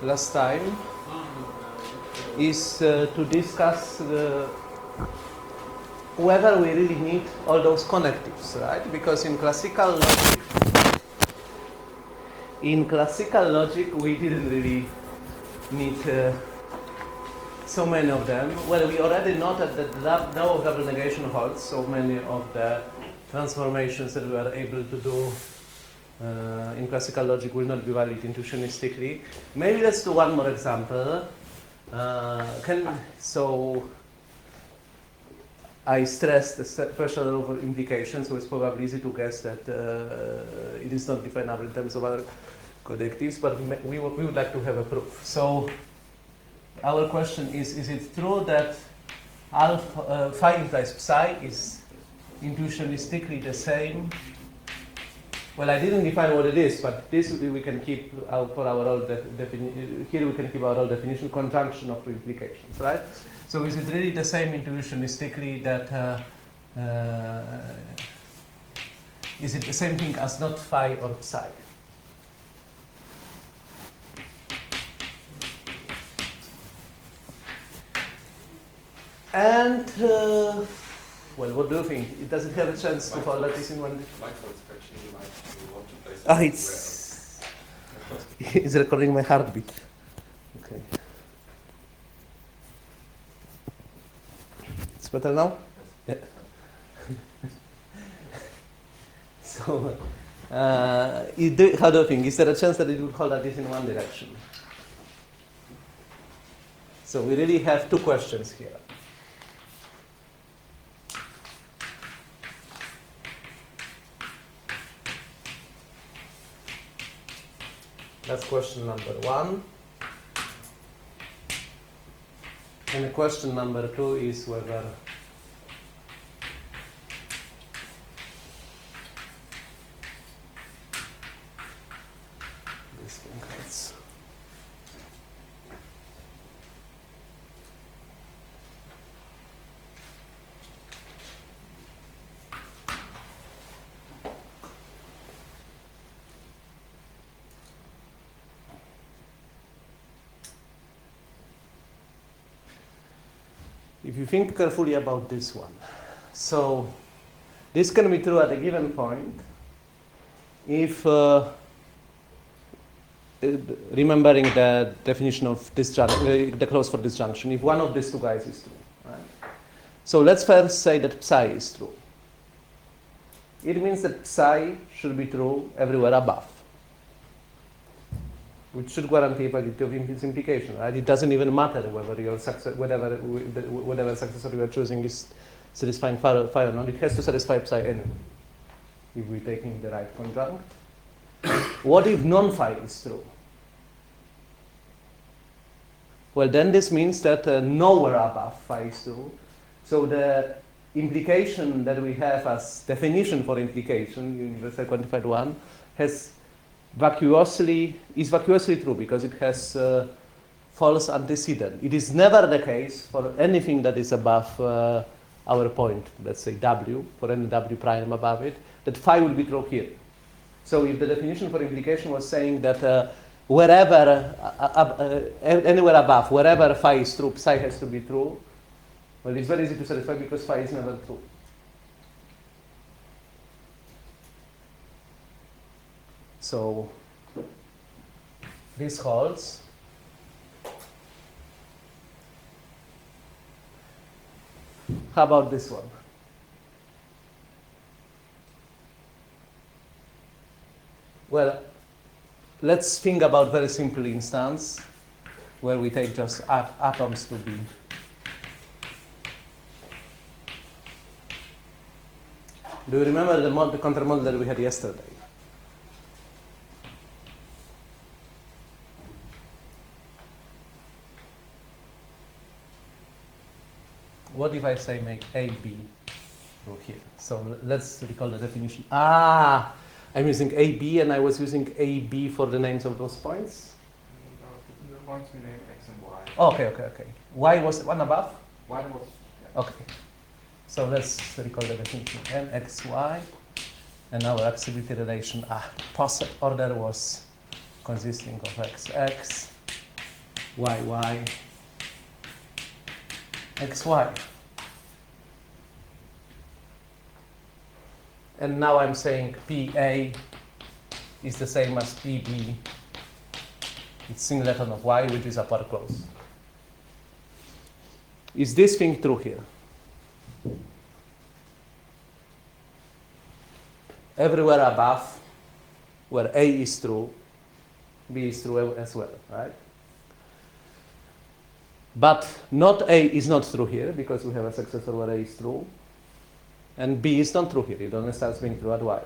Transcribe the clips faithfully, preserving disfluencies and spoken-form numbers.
last time is uh, to discuss uh, whether we really need all those connectives, right? Because in classical logic, in classical logic, we didn't really need uh, so many of them. Well, we already noted that no double negation holds, so many of the transformations that we are able to do uh, in classical logic will not be valid intuitionistically. Maybe let's do one more example. Uh, can so I stressed the special over implications, so it's probably easy to guess that uh, it is not definable in terms of other connectives, but we, we would like to have a proof. So our question is, is it true that alpha, uh, phi implies psi is intuitionistically the same? Well, I didn't define what it is, but this we can keep our, for our old definition. Here we can keep our old definition, conjunction of two implications, right? So is it really the same intuitionistically that, uh, uh, is it the same thing as not phi or psi? And, uh, well, what do you think? It doesn't have a chance to follow this in one. Ah, it's, it's recording my heartbeat. Okay. It's better now? Yeah. So, uh, do, how do you think? Is there a chance that it would hold at least in one direction? So we really have two questions here. That's question number one. And the question number two is whether this thing hurts. If you think carefully about this one, so this can be true at a given point if, uh, remembering the definition of disjunction, uh, the clause for disjunction, if one of these two guys is true. Right? So let's first say that psi is true. It means that psi should be true everywhere above, which should guarantee validity of its implication. Right? It doesn't even matter whether your success, whatever, whatever successor you are choosing is satisfying phi or not. It has to satisfy psi anyway, if we're taking the right conjunct. What if non-phi is true? Well, then this means that uh, nowhere above phi is true. So the implication that we have as definition for implication, universal quantified one, has vacuously is vacuously true because it has uh, false antecedent. It is never the case for anything that is above uh, our point, let's say W, for any W prime above it, that phi will be true here. So if the definition for implication was saying that uh, wherever, uh, uh, uh, anywhere above, wherever phi is true, psi has to be true, well, it's very easy to satisfy because phi is never true. So this holds. How about this one? Well, let's think about very simple instance where we take just at atoms to be. Do you remember the, mod the countermodel that we had yesterday? What if I say make A, B through here? So let's recall the definition. Ah, I'm using A, B, and I was using A, B for the names of those points? The points we named X and Y. Okay, okay, okay. Y was one above? Y was, yeah. Okay. So let's recall the definition. M, X, Y, and our accessibility relation. Ah, poset order was consisting of X, X, y, y, x, y. And now I'm saying P A is the same as P B. It's singleton of y, which is upward close. Is this thing true here? Everywhere above, where A is true, B is true as well, right? But not A is not true here, because we have a successor where A is true. And B is not true here. It only starts being true at Y.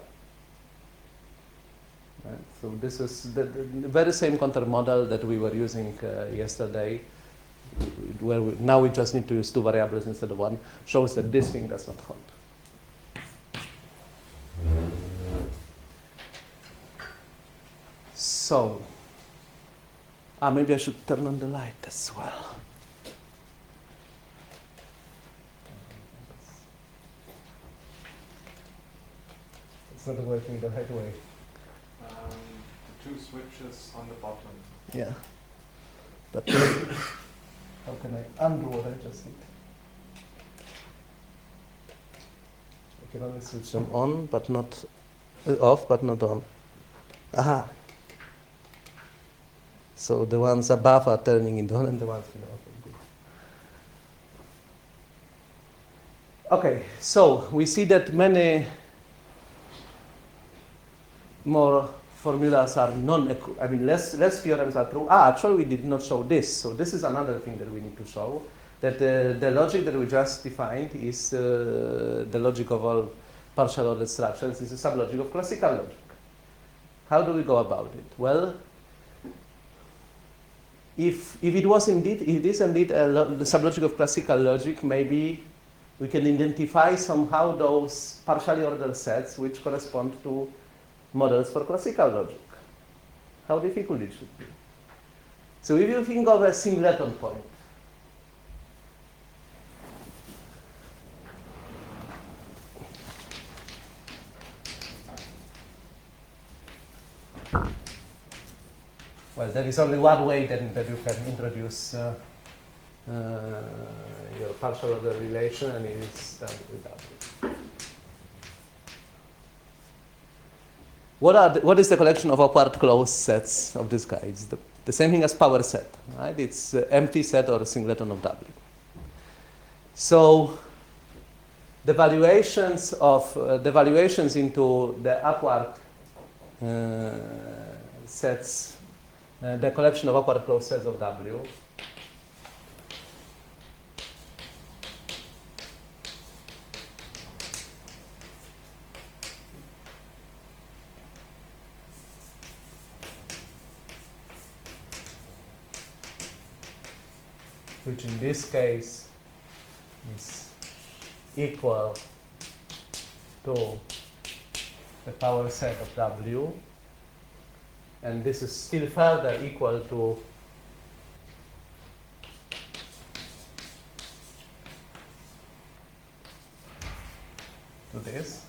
Right? So this is the, the very same counter model that we were using uh, yesterday, where we, now we just need to use two variables instead of one, shows that this thing does not hold. So, ah, maybe I should turn on the light as well. It's not working the right way. Um, the two switches on the bottom. Yeah. But how can I undo what I just did? I can only switch them on, but not uh, off, but not on. Aha. So the ones above are turning into on, and the ones below are. Okay, so we see that many more formulas are non, I mean, less, less theorems are true. Ah, actually, we did not show this. So this is another thing that we need to show, that uh, the logic that we just defined is uh, the logic of all partial ordered structures, is a sublogic of classical logic. How do we go about it? Well, if, if it was indeed, if it is indeed a lo- the sublogic of classical logic, maybe we can identify somehow those partially ordered sets which correspond to models for classical logic. How difficult it should be. So if you think of a singleton point, well, there is only one way then that you can introduce uh, uh, your partial order relation, and it is done without it. What, are the, what is the collection of upward closed sets of this guy? It's the, the same thing as power set, right? It's uh, empty set or a singleton of W. So the valuations of uh, the valuations into the upward uh, sets, uh, the collection of upward closed sets of W, which in this case is equal to the power set of W, and this is still further equal to to this,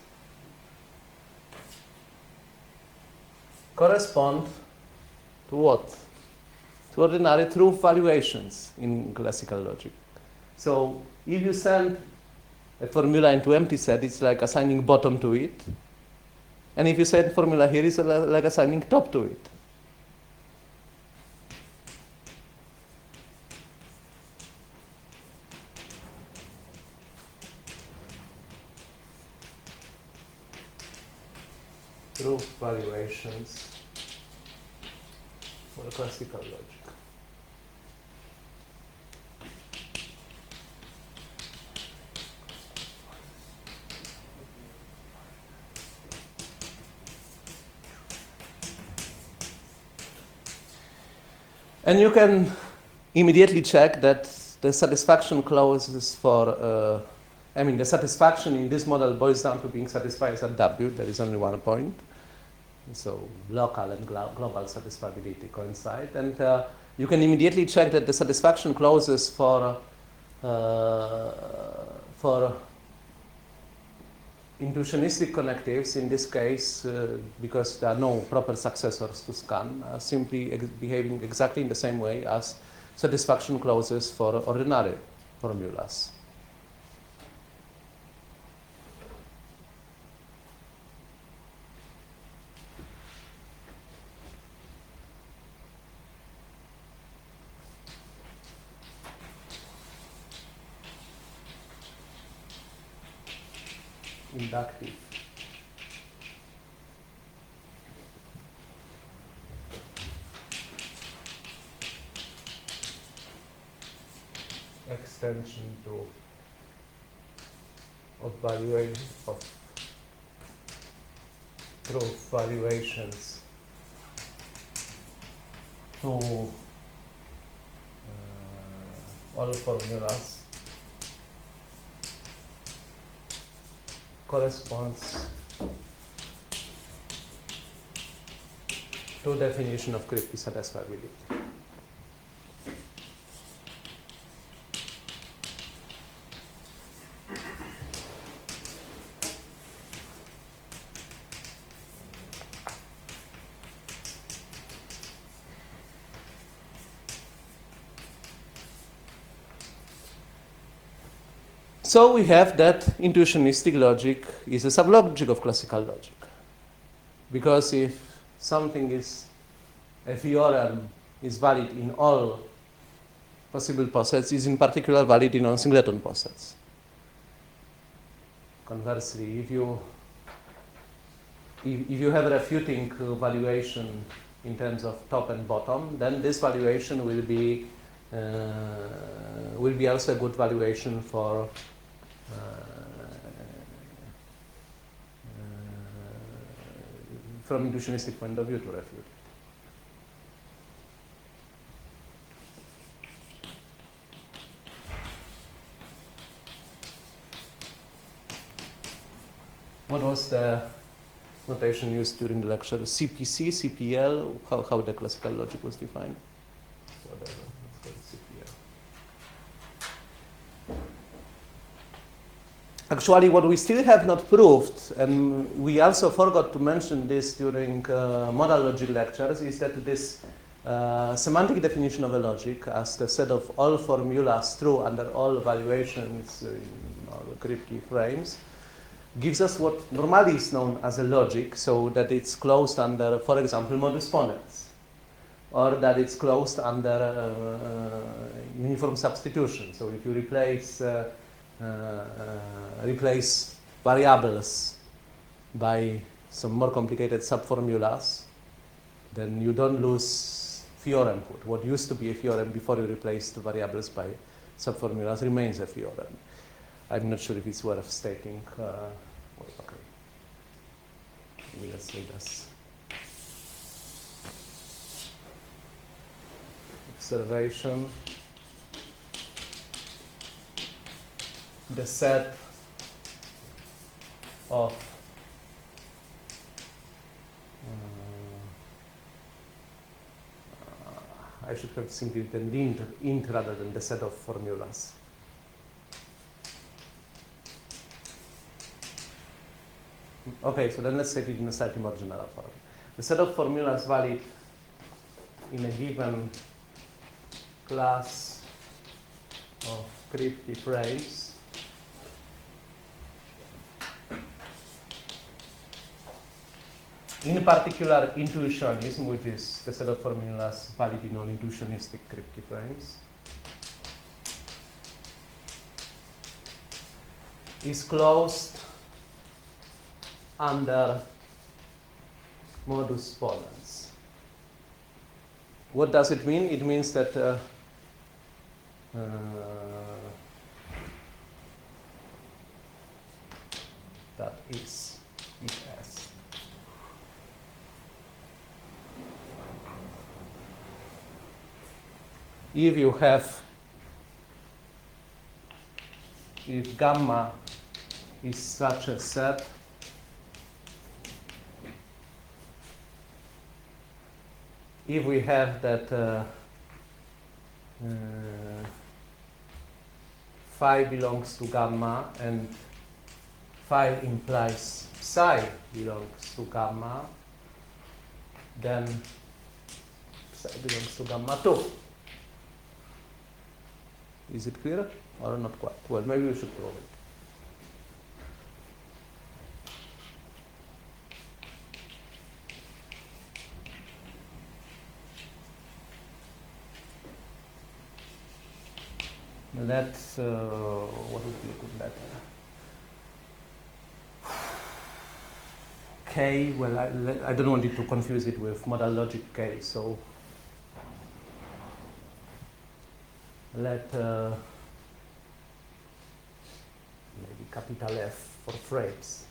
correspond to what? To ordinary truth valuations in classical logic. So if you send a formula into empty set, it's like assigning bottom to it. And if you send formula here, it's like assigning top to it. Truth valuations for classical logic. And you can immediately check that the satisfaction clauses for, uh, I mean, the satisfaction in this model boils down to being satisfied at W. There is only one point. So local and glo- global satisfiability coincide. And uh, you can immediately check that the satisfaction clauses for, uh, for intuitionistic connectives, in this case, uh, because there are no proper successors to scan, are simply ex- behaving exactly in the same way as satisfaction clauses for ordinary formulas. Inductive. Extension to of valuation of proof valuations to uh, all formulas corresponds to definition of Kripke satisfiability. So we have that intuitionistic logic is a sublogic of classical logic. Because if something is, a theorem is valid in all possible posets, is in particular valid in non-singleton posets. Conversely, if you if, if you have a refuting uh, valuation in terms of top and bottom, then this valuation will be uh, will be also a good valuation for Uh, uh, from intuitionistic point of view to refute. What was the notation used during the lecture? C P C, C P L, how, how the classical logic was defined? Whatever, let's call it C P L. Actually, what we still have not proved, and we also forgot to mention this during uh, modal logic lectures, is that this uh, semantic definition of a logic as the set of all formulas true under all valuations in all Kripke frames gives us what normally is known as a logic, so that it's closed under, for example, modus ponens, or that it's closed under uh, uniform substitution. So if you replace uh, Uh, uh, replace variables by some more complicated subformulas, then you don't lose theoremhood. What used to be a theorem before you replaced the variables by subformulas remains a theorem. I'm not sure if it's worth stating. Uh, well, okay. Let's say this. Observation. The set of uh, I should have simply written int, int rather than the set of formulas. Okay, so then let's set it in a slightly more general form. The set of formulas valid in a given class of Kripke frames in particular intuitionism, which is the set of formulas valid in all intuitionistic Kripke frames, is closed under modus ponens. What does it mean? It means that uh, uh, that is if S. If you have, if gamma is such a set, if we have that uh, uh, phi belongs to gamma and phi implies psi belongs to gamma, then psi belongs to gamma too. Is it clear or not quite? Well, maybe we should prove it. Let's, uh, what would be a good letter? K, well, I, I don't want you to confuse it with modal logic K, so let uh, maybe capital F for frames.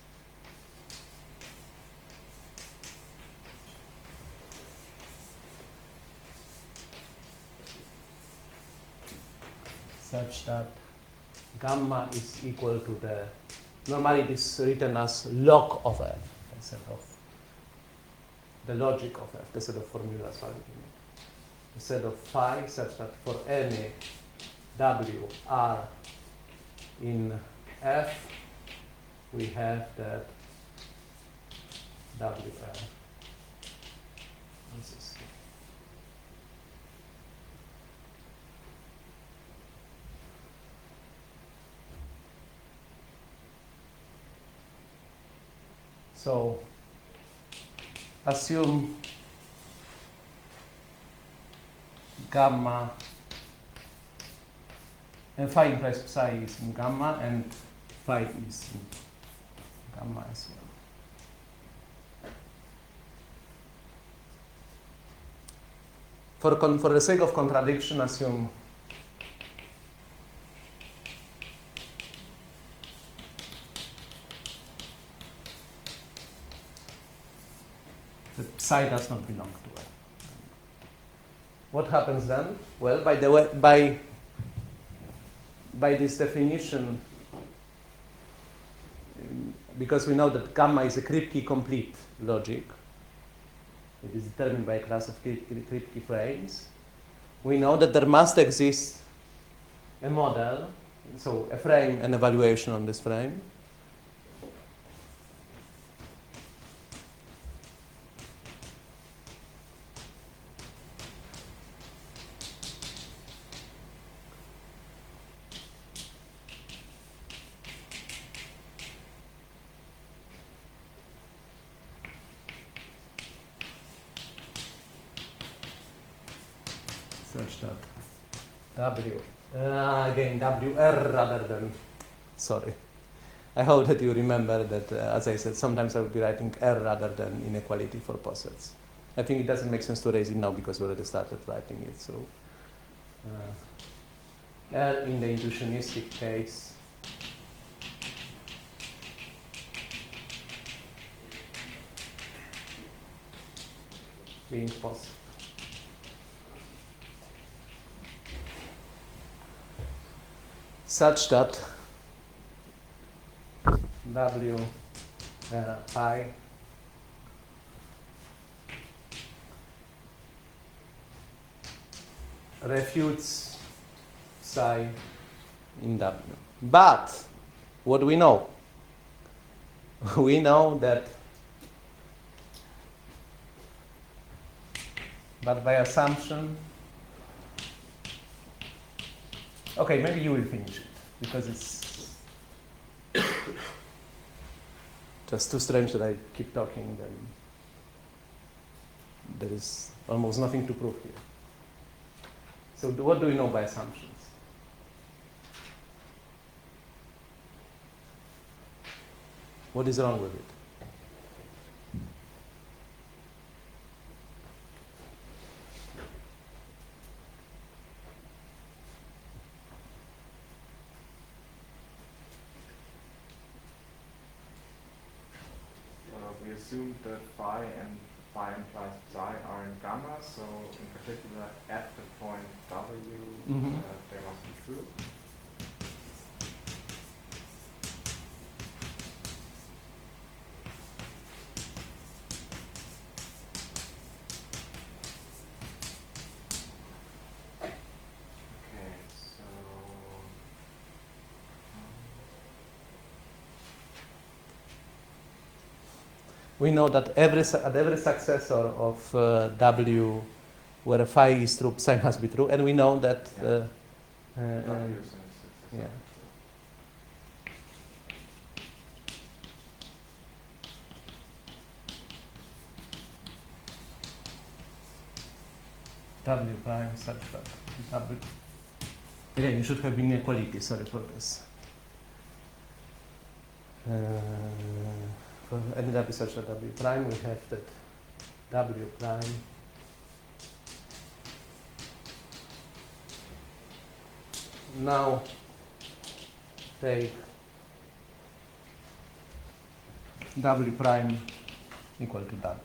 Such that gamma is equal to the, normally it is written as log of F instead of the logic of F, the set of formulas value in it. The set of phi such that for any W R in F, we have that W R. This is so assume gamma and phi implies psi is in gamma and phi is in gamma as well. For, con for the sake of contradiction, assume that psi does not belong to F. What happens then? Well, by the way, by by this definition, um, because we know that gamma is a Kripke complete logic, it is determined by a class of Kripke frames. We know that there must exist a model, so a frame and evaluation on this frame. Such that W, uh, again, W R rather than, sorry. I hope that you remember that, uh, as I said, sometimes I will be writing R rather than inequality for posets. I think it doesn't make sense to raise it now because we already started writing it. So uh, R in the intuitionistic case being poset. Such that W uh, phi refutes psi in W. But what do we know? We know that, but by assumption, okay, maybe you will finish it, because it's just too strange that I keep talking, then there is almost nothing to prove here. So what do we know by assumptions? What is wrong with it? We assumed that phi and phi implies psi are in gamma, so in particular at the point W, Mm-hmm. uh, they must be true. Okay, so We know that every su- at every successor of uh, W, where phi is true, psi must be true, and we know that uh, Uh, W and- since it's yeah. W prime such that W. Again, you should have inequality. Sorry for this. Uh, for any W such that W prime, we have that W prime now take W prime equal to W.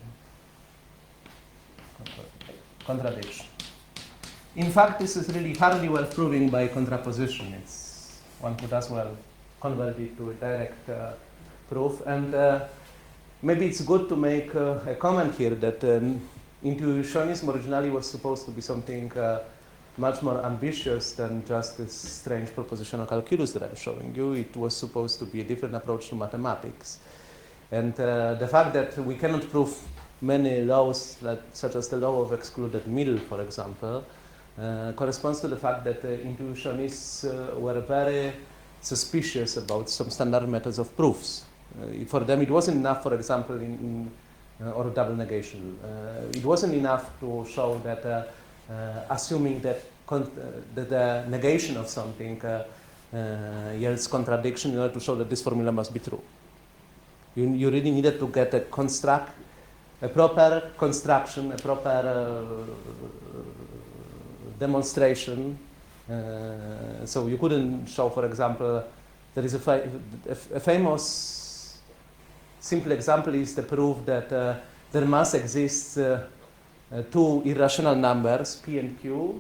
Contradiction. In fact, this is really hardly worth proving by contraposition. It's, one could as well convert it to a direct uh, proof. And uh, maybe it's good to make uh, a comment here that um, intuitionism originally was supposed to be something uh, much more ambitious than just this strange propositional calculus that I'm showing you. It was supposed to be a different approach to mathematics. And uh, the fact that we cannot prove many laws, that, such as the law of excluded middle, for example, uh, corresponds to the fact that uh, intuitionists uh, were very suspicious about some standard methods of proofs. Uh, for them, it wasn't enough, for example, in, in uh, or double negation. Uh, it wasn't enough to show that, uh, uh, assuming that, con- uh, that the negation of something uh, uh, yields contradiction in order to show that this formula must be true. You, you really needed to get a construct, a proper construction, a proper uh, demonstration. Uh, so you couldn't show, for example, there is a, fa- a, a famous simple example is the proof that uh, there must exist uh, uh, two irrational numbers, P and Q,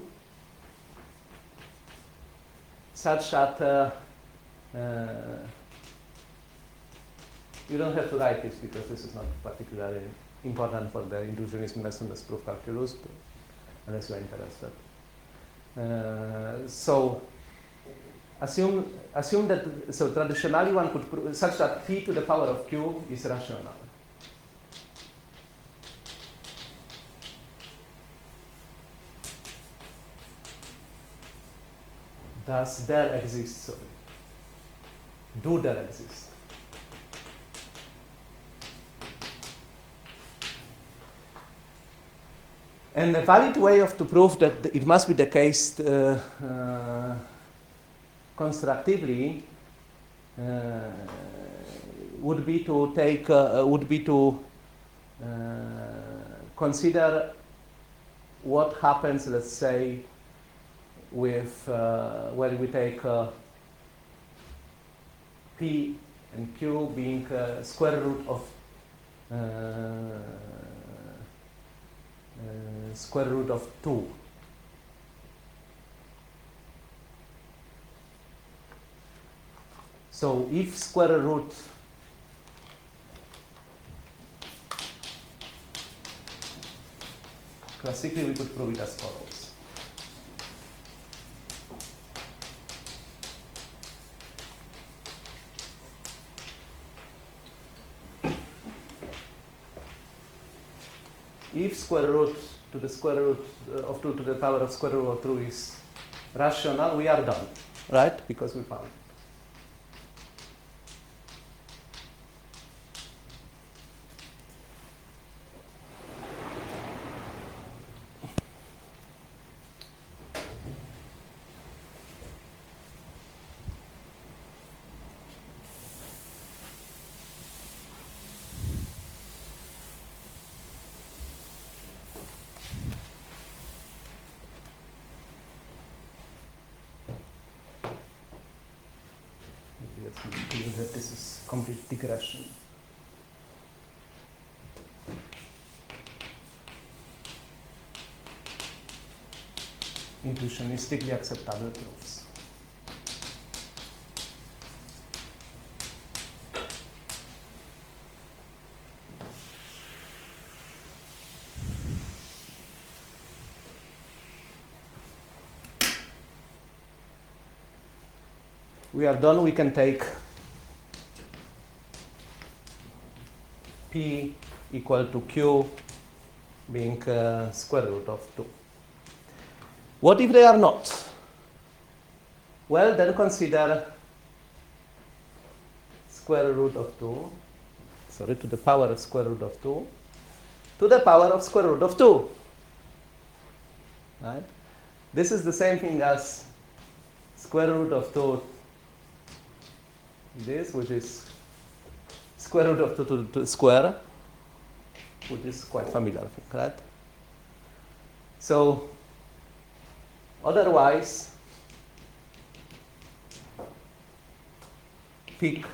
such that uh, uh, you don't have to write this because this is not particularly important for the intuitionism lesson as proof calculus, unless you're interested. Uh, so assume assume that so traditionally one could prove such that p to the power of q is rational. Does there exist? Sorry. Do there exist? And a valid way of to prove that it must be the case uh, uh, constructively uh, would be to take uh, would be to uh, consider what happens, let's say, with uh, when we take uh, p and q being uh, square root of uh, Uh, square root of two. So if square root classically we could prove it as follows. If square root to the square root of two to the power of square root of two is rational, we are done, right? Because we found it. That this is complete digression. Intuitionistically acceptable proofs. We are done. We can take P equal to Q being uh, square root of two. What if they are not? Well, then consider square root of two, sorry, to the power of square root of two, to the power of square root of two. Right? This is the same thing as square root of two, this, which is square root of two to the square, which is quite familiar, I think, right? So, otherwise, pick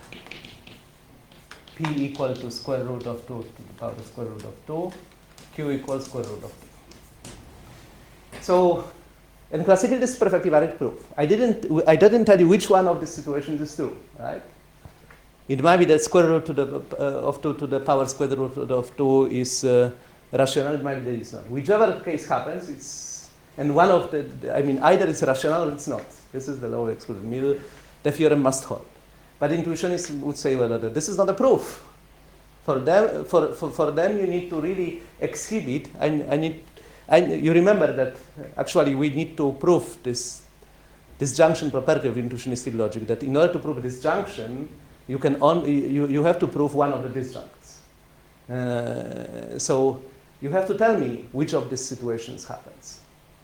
p equal to square root of two to the power of square root of two, q equals square root of two. So, in classically, this is perfectly valid proof. I didn't, I didn't tell you which one of these situations is true, right? It might be that square root to the, uh, of two to the power square root of two is uh, rational, it might be that it's not. Whichever case happens, it's, and one of the, I mean, either it's rational or it's not. This is the law of excluded middle. The theorem must hold. But intuitionists would say, well, this is not a proof. For them, for, for, for them you need to really exhibit, I, I need, I, you remember that actually we need to prove this disjunction property of intuitionistic logic, that in order to prove disjunction, you can only, you, you have to prove one of the disjuncts. Uh, so you have to tell me which of these situations happens.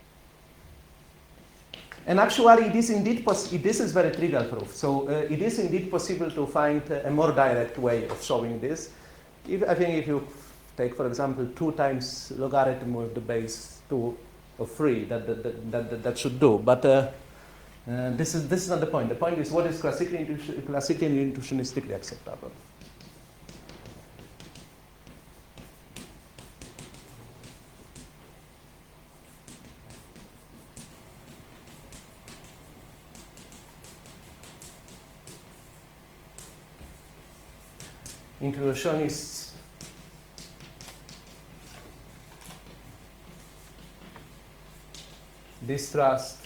And actually, it is indeed possible. This is very trivial proof. So uh, it is indeed possible to find a more direct way of showing this. If, I think if you take, for example, two times logarithm with the base two of three, that that, that, that, that should do. But uh, uh, this is this is not the point. The point is what is classically intuition, classically and intuitionistically acceptable. Intuitionists distrust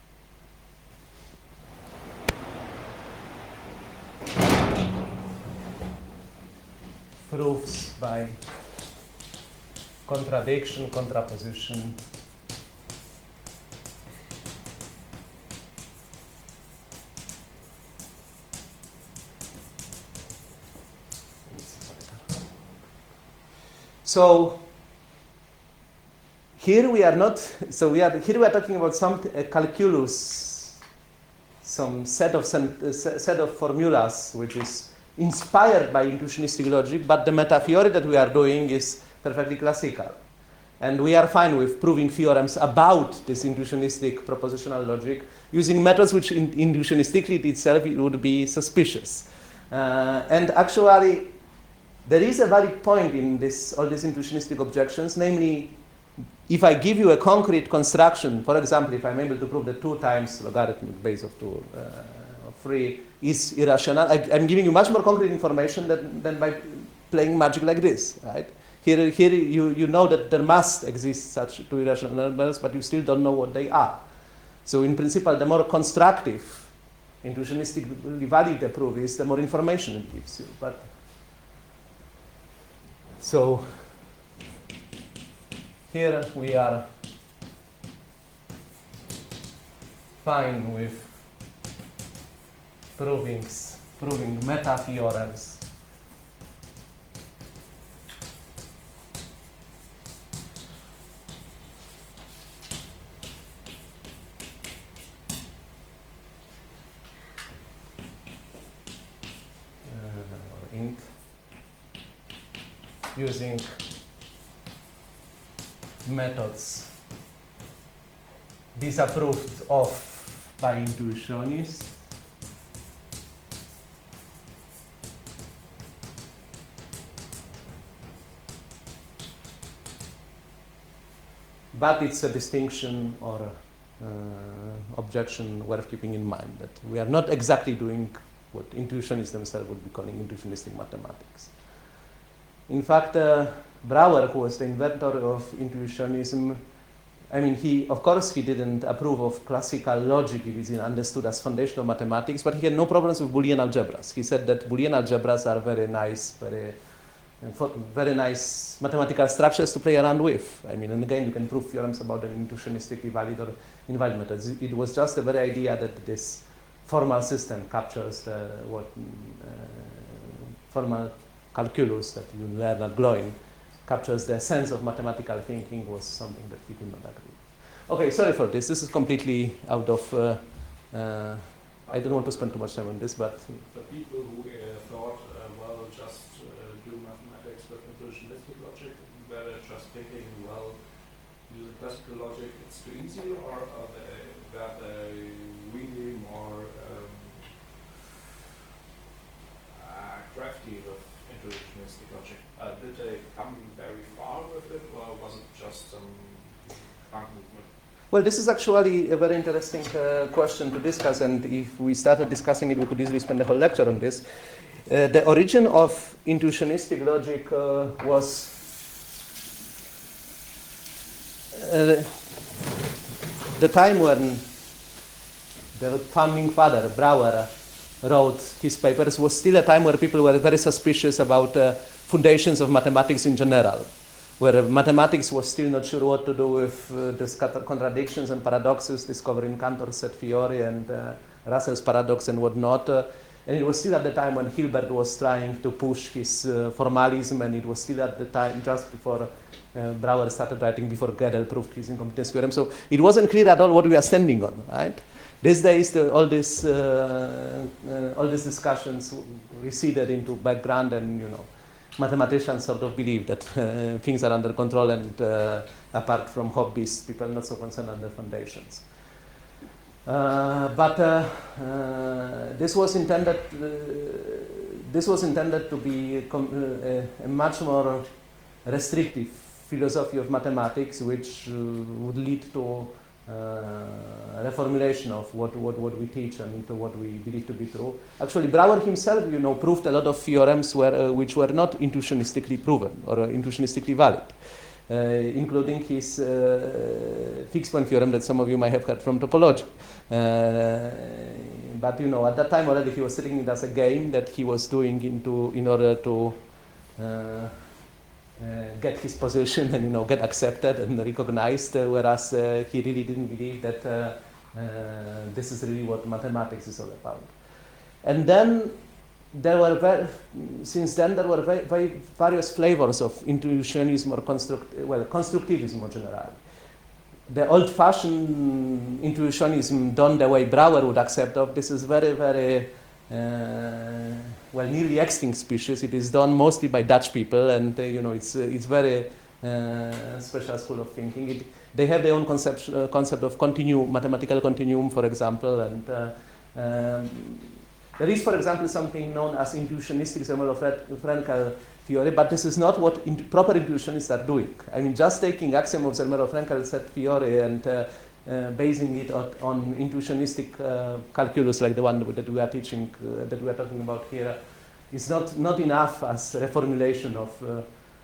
proofs by contradiction, contraposition, so here we are not, so we are, here we are talking about some uh, calculus, some set of, uh, set of formulas which is inspired by intuitionistic logic, but the meta theory that we are doing is perfectly classical. And we are fine with proving theorems about this intuitionistic propositional logic using methods which in, intuitionistically itself would be suspicious. Uh, and actually, there is a valid point in this, all these intuitionistic objections, namely, if I give you a concrete construction, for example, if I'm able to prove that two times logarithmic base of two uh, of three is irrational, I, I'm giving you much more concrete information than, than by playing magic like this, right? Here, here you, you know that there must exist such two irrational numbers, but you still don't know what they are. So in principle, the more constructive, intuitionistically valid the proof is, the more information it gives you. But so here we are fine with proving, proving meta theorems uh, int using methods disapproved of by intuitionists but it's a distinction or uh, objection worth keeping in mind that we are not exactly doing what intuitionists themselves would be calling intuitionistic mathematics. In fact, uh, Brouwer, who was the inventor of intuitionism, I mean, he, of course, he didn't approve of classical logic if it's understood as foundational mathematics, but he had no problems with Boolean algebras. He said that Boolean algebras are very nice, very, very nice mathematical structures to play around with. I mean, and again, you can prove theorems about an intuitionistically valid or invalid methods. It was just the very idea that this formal system captures the, what uh, formal calculus that you learn at Gloin captures the essence of mathematical thinking was something that we did not agree. Okay, sorry for this. This is completely out of. Uh, uh, I don't want to spend too much time on this, but the people who uh, thought, uh, well, just uh, do mathematics with intuitionistic logic, were they just thinking, well, using classical logic, it's too easy, or are they, were they really more um, uh, crafty with intuitionistic logic? Uh, did they come very far with it, or was it just some punk movement? well, this is actually a very interesting uh, question to discuss, and if we started discussing it, we could easily spend a whole lecture on this. Uh, the origin of intuitionistic logic uh, was uh, the time when the founding father, Brouwer, wrote his papers was still a time where people were very suspicious about uh, foundations of mathematics in general, where mathematics was still not sure what to do with uh, these contradictions and paradoxes discovered in Cantor's set theory and uh, Russell's paradox and whatnot. Uh, and it was still at the time when Hilbert was trying to push his uh, formalism, and it was still at the time just before uh, Brouwer started writing, before Gödel proved his incompetence theorem. So it wasn't clear at all what we are standing on, right? These days, the, all this, uh, uh, all these discussions receded into background, and you know, mathematicians sort of believe that uh, things are under control, and uh, apart from hobbyists, people are not so concerned on the foundations. Uh, but uh, uh, this was intended. Uh, this was intended to be com- uh, a, a much more restrictive philosophy of mathematics, which uh, would lead to Uh, reformulation of what, what, what we teach and what we believe to be true. Actually, Brouwer himself, you know, proved a lot of theorems where, uh, which were not intuitionistically proven or uh, intuitionistically valid, uh, including his uh, fixed point theorem that some of you might have heard from topology. Uh, but you know, at that time already he was treating it as a game that he was doing into in order to uh, Uh, get his position and you know get accepted and recognized, uh, whereas uh, he really didn't believe that uh, uh, this is really what mathematics is all about. And then there were very, since then there were very, very various flavors of intuitionism or construct well constructivism in general. The old-fashioned intuitionism done the way Brouwer would accept of this is very very uh, well, nearly extinct species. It is done mostly by Dutch people, and uh, you know it's uh, it's very uh, special school of thinking. It, they have their own concept uh, concept of continuum, mathematical continuum, for example, and uh, um, there is, for example, something known as intuitionistic Zermelo-Fraenkel theory, but this is not what in, proper intuitionists are doing. I mean, just taking axiom of Zermelo-Fraenkel set theory and uh, Uh, basing it on, on intuitionistic uh, calculus like the one that we are teaching, uh, that we are talking about here, is not, not enough as reformulation of, uh,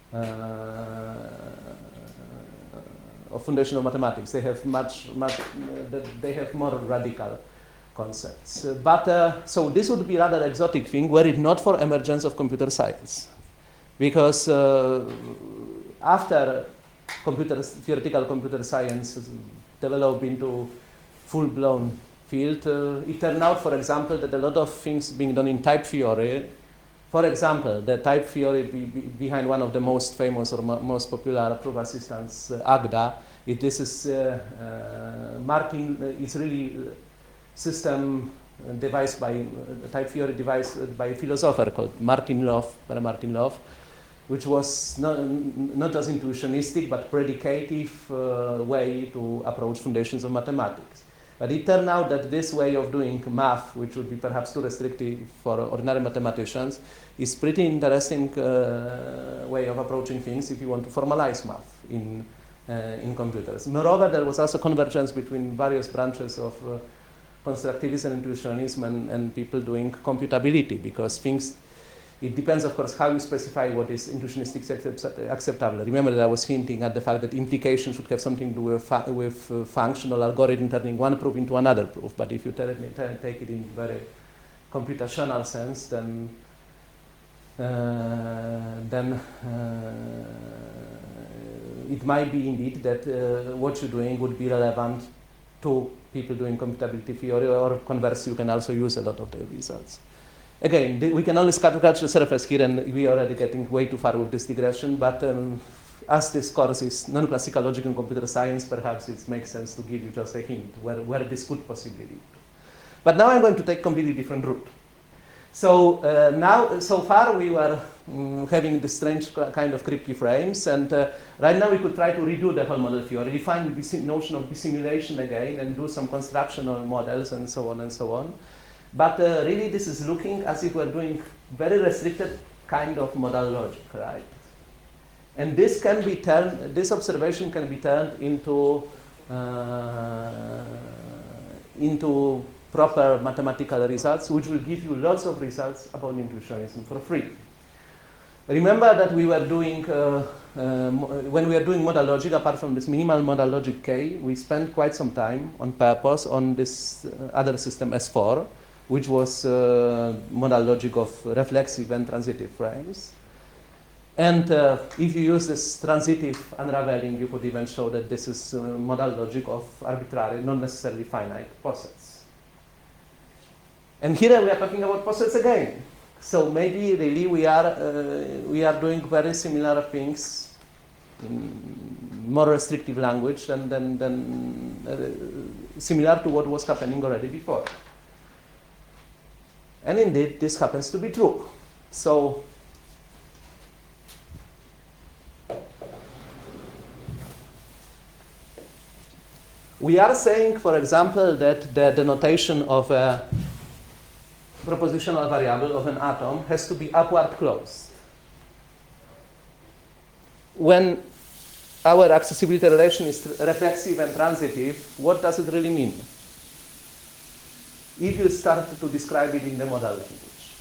uh, of foundational mathematics. They have much, much uh, they have more radical concepts. Uh, but uh, so this would be rather exotic thing were it not for emergence of computer science, because uh, after computer theoretical computer science developed into full-blown field. Uh, it turned out, for example, that a lot of things being done in type theory, for example, the type theory be, be behind one of the most famous or mo most popular proof assistants, uh, Agda, it, this is uh, uh, Martin, uh, it's really a system devised by, uh, type theory devised by a philosopher called Martin Löf, Martin Löf, which was not, not just intuitionistic, but predicative uh, way to approach foundations of mathematics. But it turned out that this way of doing math, which would be perhaps too restrictive for ordinary mathematicians, is pretty interesting uh, way of approaching things if you want to formalize math in, uh, in computers. Moreover, there was also convergence between various branches of uh, constructivism and intuitionism and, and people doing computability, because things it depends, of course, how you specify what is intuitionistic acceptable. Remember that I was hinting at the fact that implication should have something to do with, fu with uh, functional algorithm turning one proof into another proof. But if you take it in very computational sense, then uh, then uh, it might be indeed that uh, what you're doing would be relevant to people doing computability theory or conversely, you can also use a lot of their results. Again, the, we can only scratch the surface here, and we are already getting way too far with this digression, but um, as this course is non-classical logic and computer science, perhaps it makes sense to give you just a hint where, where this could possibly lead to. But now I'm going to take a completely different route. So uh, now, so far we were um, having this strange kind of creepy frames, and uh, right now we could try to redo the whole model theory, define the notion of dissimulation again, and do some constructional models, and so on and so on. But uh, really, this is looking as if we're doing very restricted kind of modal logic, right? And this can be turned, this observation can be turned into uh, into proper mathematical results, which will give you lots of results about intuitionism for free. Remember that we were doing, uh, uh, when we were doing modal logic, apart from this minimal modal logic K, we spent quite some time on purpose on this uh, other system S four, which was uh, modal logic of reflexive and transitive frames. And uh, if you use this transitive unraveling, you could even show that this is uh, modal logic of arbitrary, not necessarily finite posets. And here we are talking about posets again. So maybe really we are, uh, we are doing very similar things in more restrictive language than, than, than uh, similar to what was happening already before. And indeed, this happens to be true. So we are saying, for example, that the denotation of a propositional variable of an atom has to be upward closed. When our accessibility relation is reflexive and transitive, what does it really mean? If you start to describe it in the modal language.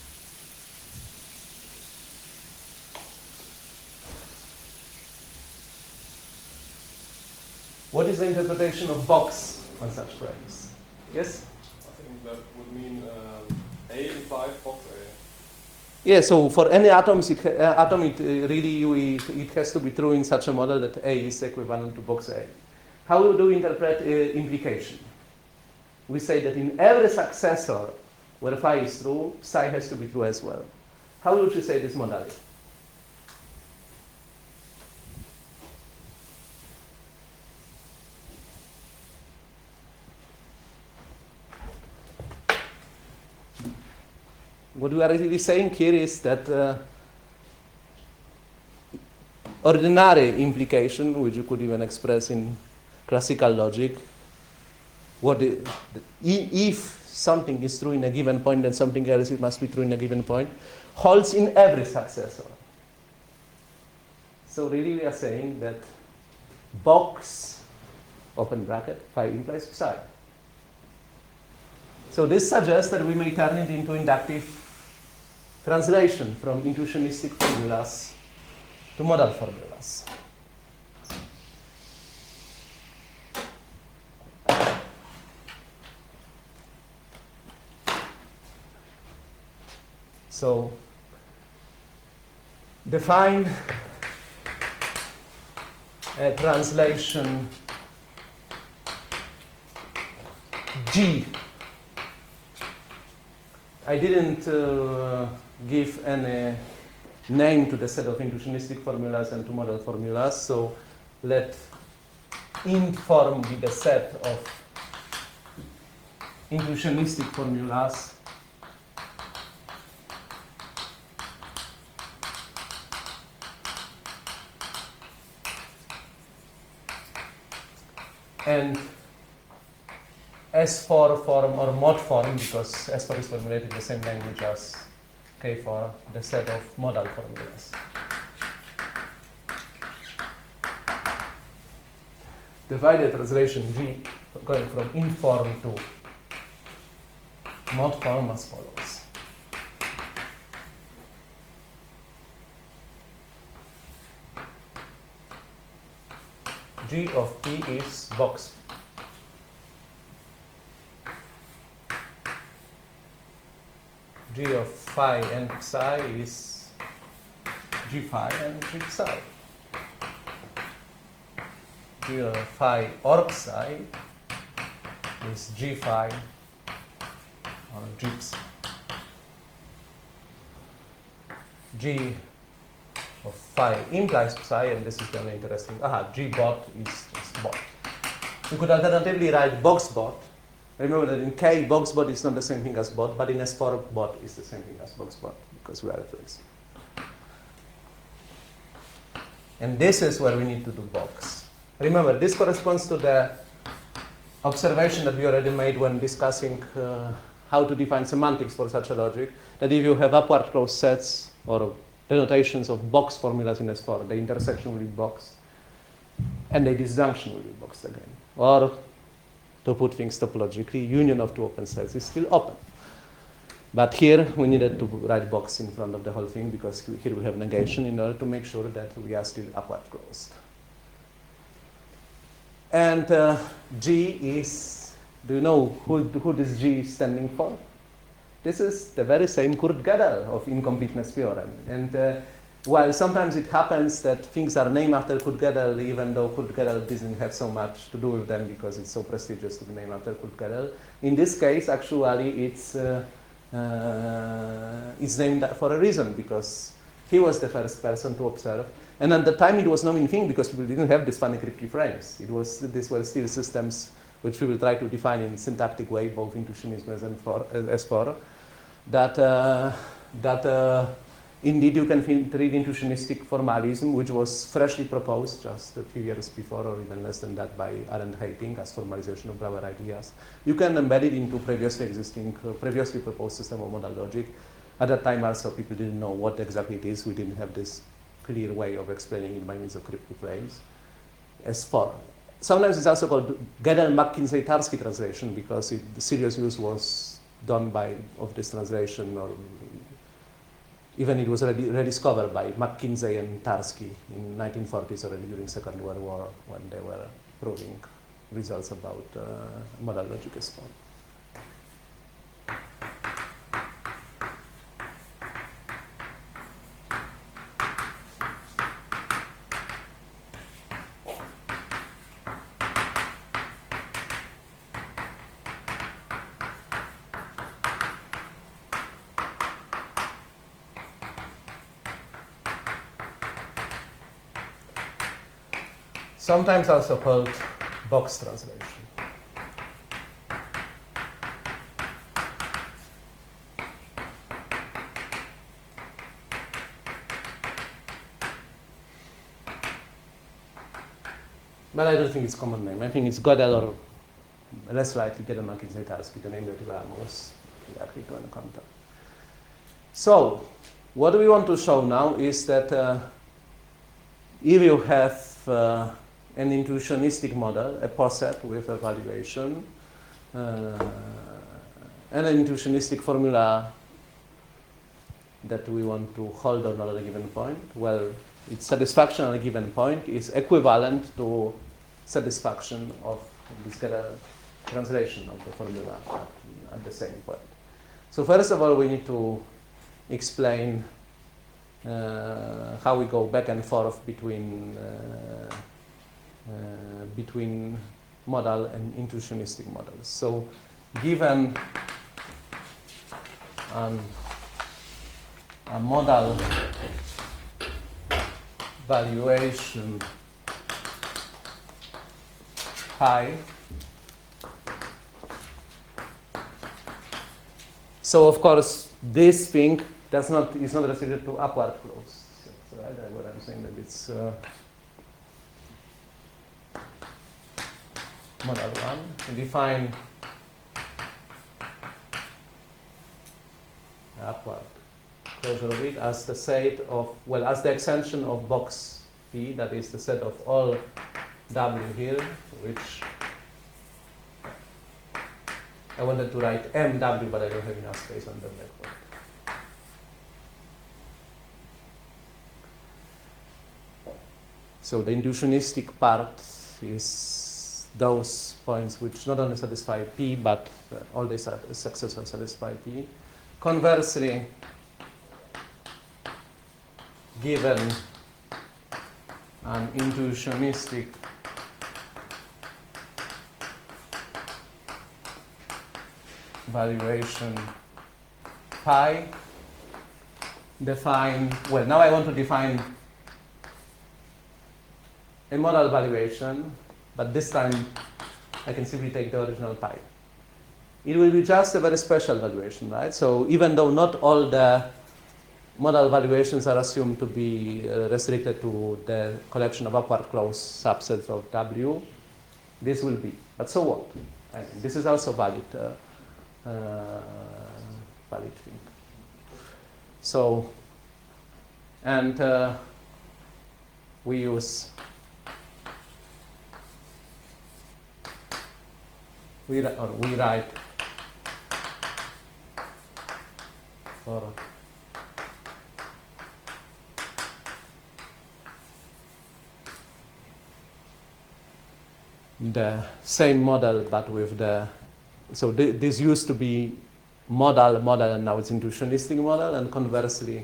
What is the interpretation of box on such frames? Yes? I think that would mean um, A implies box A. Yeah, so for any atoms, it, uh, atom, it uh, really we, it has to be true in such a model that A is equivalent to box A. How do we interpret uh, implication? We say that in every successor where phi is true, psi has to be true as well. How would you say this modality? What we are really saying here is that uh, ordinary implication, which you could even express in classical logic, what the, the, if something is true in a given point, then something else it must be true in a given point, holds in every successor. So really we are saying that box, open bracket, phi implies psi. So this suggests that we may turn it into inductive translation from intuitionistic formulas to modal formulas. So define a translation G. I didn't uh, give any name to the set of intuitionistic formulas and to modal formulas, so let int form be the set of intuitionistic formulas and S four form or mod form, because S four is formulated in the same language as K four, the set of modal formulas. Divide the translation G going from int form to mod form as follows. G of P is box. G of phi and psi is G phi and G psi. G of phi or psi is G phi or G psi. G of phi implies psi, and this is very interesting. Aha, G bot is just bot. You could alternatively write box bot. Remember that in K, box bot is not the same thing as bot, but in S four, bot is the same thing as box bot because we are referencing. And this is where we need to do box. Remember, this corresponds to the observation that we already made when discussing uh, how to define semantics for such a logic, that if you have upward closed sets or denotations of box formulas in S four, the intersection will be boxed, and the disjunction will be boxed again. Or, to put things topologically, union of two open sets is still open. But here we needed to write box in front of the whole thing because here we have negation in order to make sure that we are still upward closed. And uh, G is, do you know who, who this G is standing for? This is the very same Kurt Gödel of incompleteness theorem. And uh, while sometimes it happens that things are named after Kurt Gödel, even though Kurt Gödel doesn't have so much to do with them because it's so prestigious to be named after Kurt Gödel, in this case, actually, it's, uh, uh, it's named for a reason because he was the first person to observe. And at the time, it was no mean thing because people didn't have these funny cryptic frames. It was, these were still systems which we will try to define in syntactic way, both intuitionism and for, as for, that, uh, that uh, indeed you can treat intuitionistic formalism, which was freshly proposed just a few years before, or even less than that, by Arendt Hayting as formalization of Brouwer ideas. You can embed it into previously existing, uh, previously proposed system of modal logic. At that time also, people didn't know what exactly it is. We didn't have this clear way of explaining it by means of cryptic frames. S four. Sometimes it's also called Gödel-McKinsey-Tarski translation because it, the serious use was done by of this translation, or even it was already rediscovered by McKinsey and Tarski in nineteen forties, already during Second World War, when they were proving results about uh, modal logic S four. Sometimes also called box translation. But I don't think it's a common name. I think it's Gödel, or less likely Gödel-McKinsey-Tarski, the name that Ivan was likely to encounter. So, what we want to show now is that uh, if you have uh, an intuitionistic model, a poset with evaluation, uh, and an intuitionistic formula that we want to hold on at a given point, well, its satisfaction at a given point is equivalent to satisfaction of this Gödel translation of the formula at, at the same point. So first of all, we need to explain uh, how we go back and forth between uh, Uh, between modal and intuitionistic models. So given um, a modal valuation high, so of course this thing does not is not restricted to upward closed sets, right? That's what I'm saying, that it's uh, model one. We define upward closure of it as the set of, well, as the extension of box P, that is the set of all W here, which I wanted to write M W, but I don't have enough space on the blackboard. So the intuitionistic part is those points which not only satisfy P, but uh, all these successors satisfy P. Conversely, given an intuitionistic valuation pi define, well, now I want to define a modal valuation, but this time I can simply take the original pi. It will be just a very special valuation, right? So even though not all the modal valuations are assumed to be uh, restricted to the collection of upward closed subsets of W, this will be. But so what? I mean, this is also valid, uh, uh, valid thing. So, and uh, we use we or we write for the same model, but with the, so th this used to be modal model, and now it's intuitionistic model, and conversely,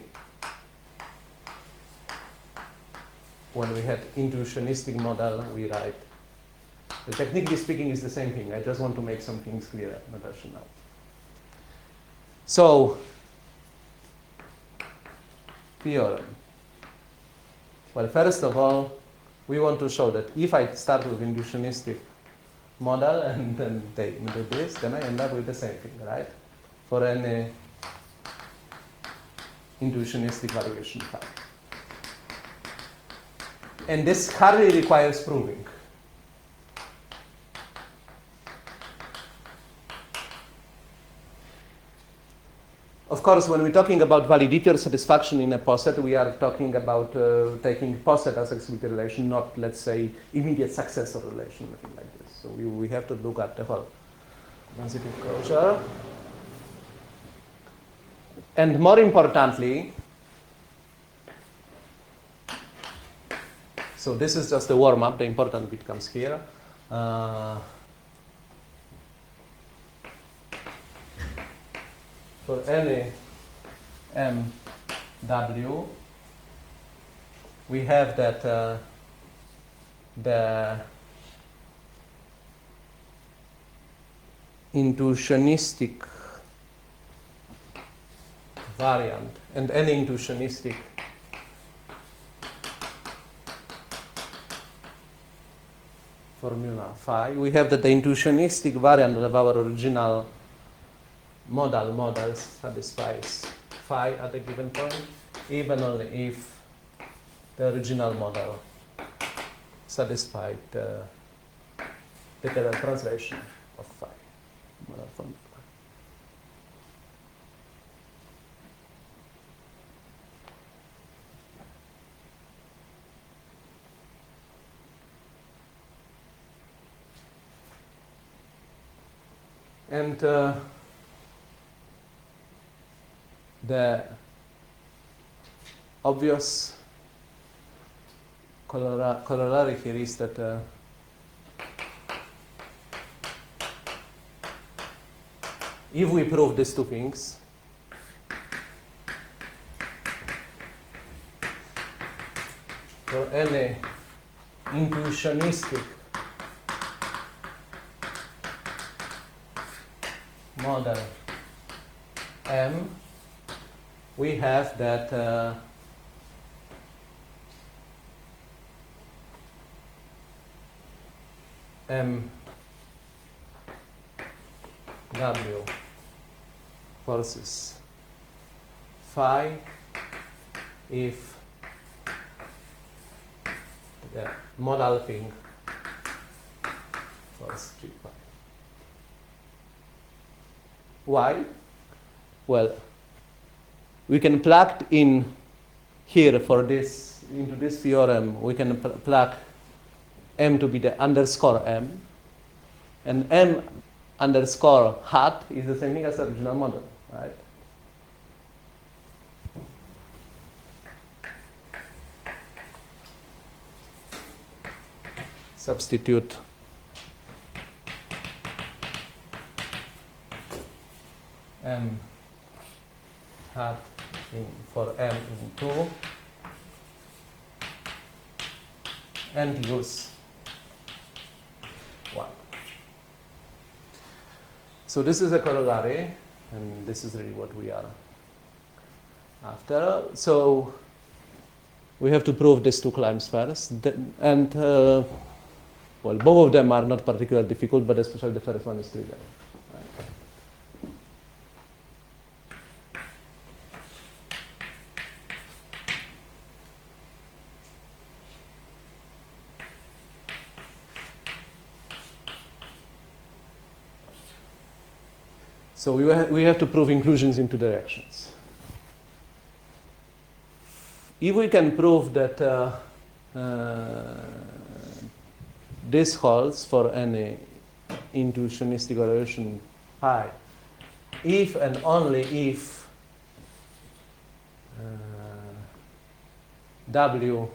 when we had intuitionistic model, we write, technically speaking, it's the same thing. I just want to make some things clear, notation now. So, theorem. Well, first of all, we want to show that if I start with intuitionistic model and then take do this, then I end up with the same thing, right? For any intuitionistic valuation type. And this hardly requires proving. Of course, when we're talking about validity or satisfaction in a poset, we are talking about uh, taking poset as exclusivity relation, not, let's say, immediate successor relation, anything like this. So we, we have to look at the whole transitive closure. And more importantly, so this is just the warm-up, the important bit comes here. Uh, For any M W, we have that uh, the intuitionistic variant and any intuitionistic formula phi, we have that the intuitionistic variant of our original modal model satisfies phi at a given point, even only if the original model satisfied uh, the literal translation of phi. Modal formula. And uh, the obvious corollary here is that uh, if we prove these two things, for any intuitionistic model M, we have that uh, M W versus phi if the modal thing was G phi. Why? Well, we can plug in here for this, into this theorem, we can pl plug M to be the underscore M, and M underscore hat is the same thing as the original model, right? Substitute M hat in for M in two and use one. So this is a corollary, and this is really what we are after. So we have to prove these two claims first, and uh, well, both of them are not particularly difficult, but especially the first one is trivial. So we, ha we have to prove inclusions into directions. If we can prove that uh, uh, this holds for any intuitionistic relation pi, if and only if uh, W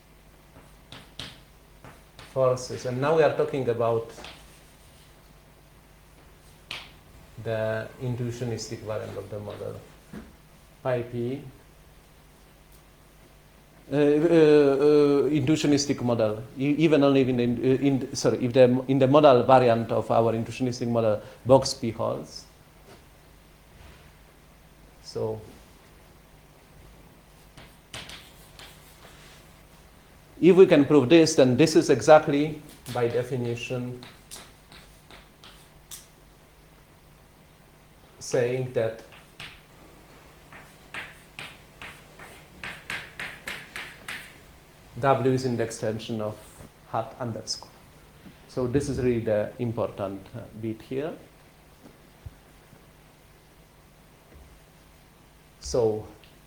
forces, and now we are talking about the intuitionistic variant of the model, pi p, uh, uh, uh, intuitionistic model, e even only in the, in, sorry, if the, in the modal variant of our intuitionistic model, box P holds. So, if we can prove this, then this is exactly, by definition, saying that W is in the extension of hat underscore. So this is really the important uh, bit here. So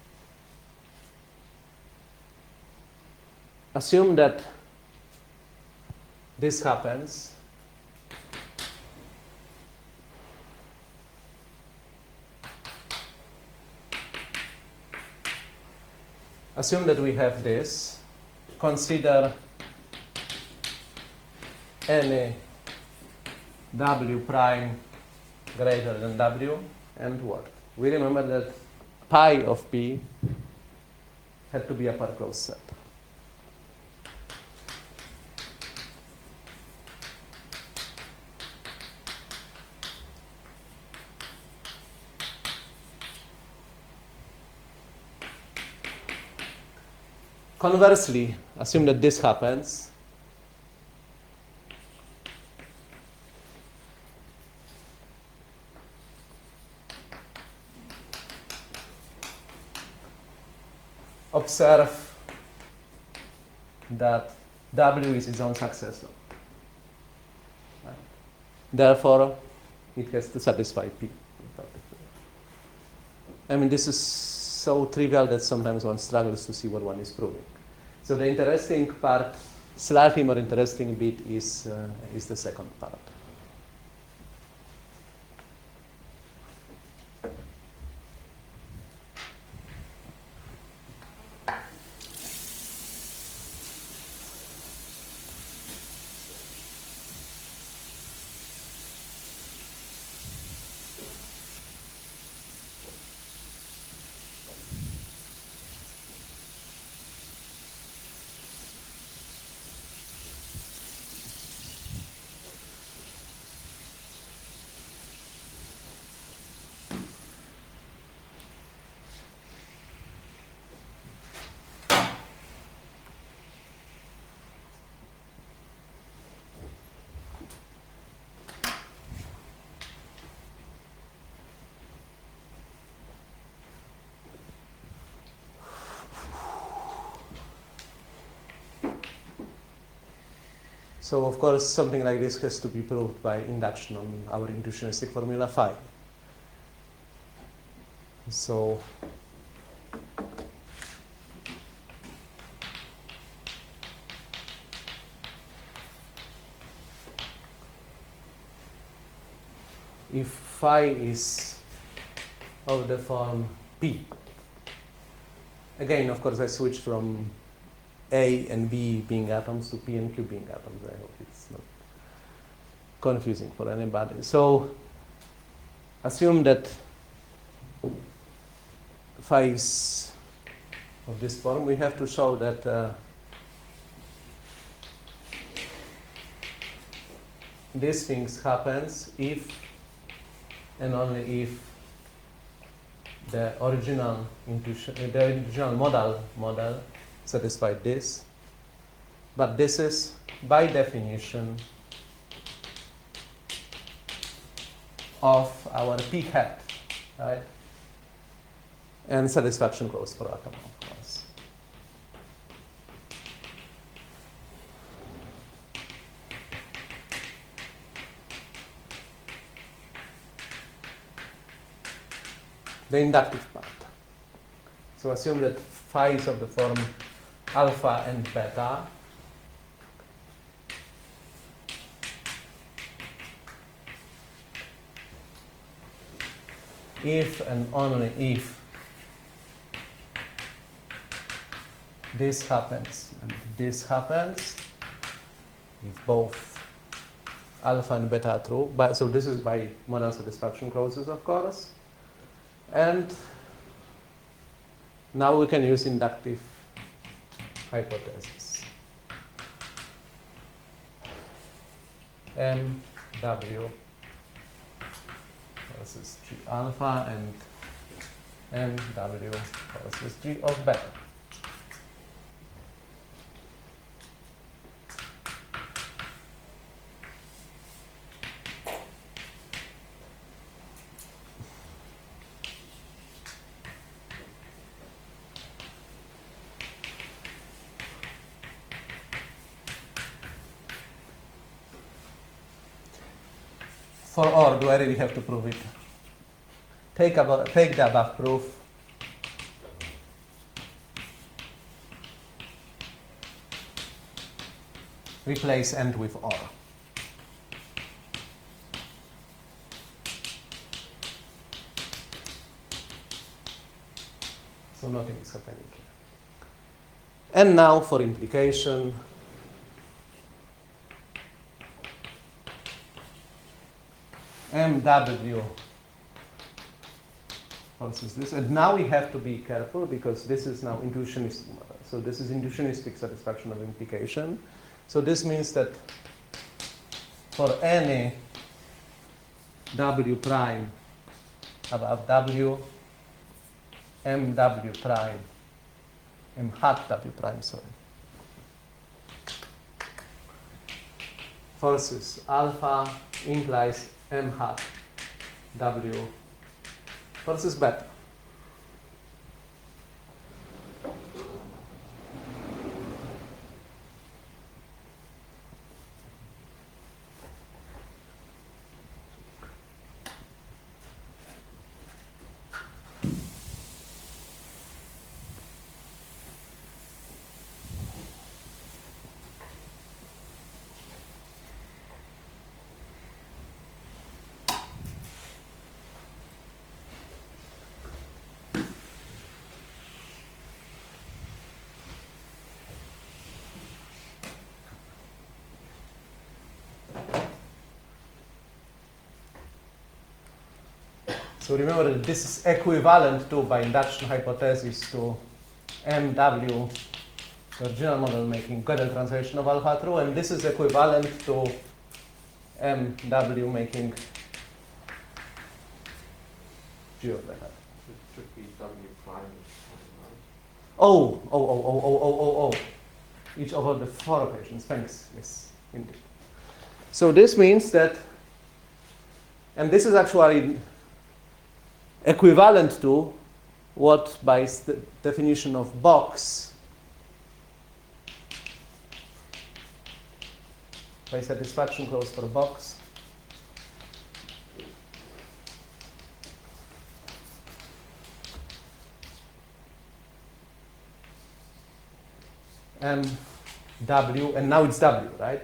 assume that this happens. Assume that we have this. Consider any W prime greater than W, and what? We remember that pi of P had to be a part closed set. Conversely, assume that this happens. Observe that W is its own successor. Right? Therefore, it has to satisfy P. I mean, this is so trivial that sometimes one struggles to see what one is proving. So the interesting part, slightly more interesting bit, is uh, is the second part. So of course, something like this has to be proved by induction on our intuitionistic formula phi. So if phi is of the form P, again, of course, I switch from A and B being atoms to P and Q being atoms. I hope it's not confusing for anybody. So assume that phi is of this form. We have to show that uh, this thing happens if and only if the original intuition, uh, the original model model satisfied this. But this is by definition of our P hat, right? And satisfaction clause for atom, of course. The inductive part. So assume that phi is of the form alpha and beta. If and only if this happens and this happens, if both alpha and beta are true, but, so this is by model satisfaction clauses, of course. And now we can use inductive hypothesis. M W versus G alpha and M W versus G of beta. For or, do I really have to prove it? Take, above, take the above proof. Replace and with or. So nothing is happening here. And now for implication. M W versus this. And now we have to be careful because this is now intuitionistic model. So this is intuitionistic satisfaction of implication. So this means that for any W prime above W, M W prime, M hat W prime, sorry, versus alpha implies M hat W versus beta. So remember that this is equivalent to, by induction hypothesis, to M W, the original model making Gödel translation of alpha true, and this is equivalent to M W making G of beta. It should be W prime. Right? Oh, oh, oh, oh, oh, oh, oh, oh. Each over the four occasions. Thanks. Yes, indeed. So this means that, and this is actually equivalent to what, by the definition of box, by satisfaction clause for box, M W, and now it's W, right?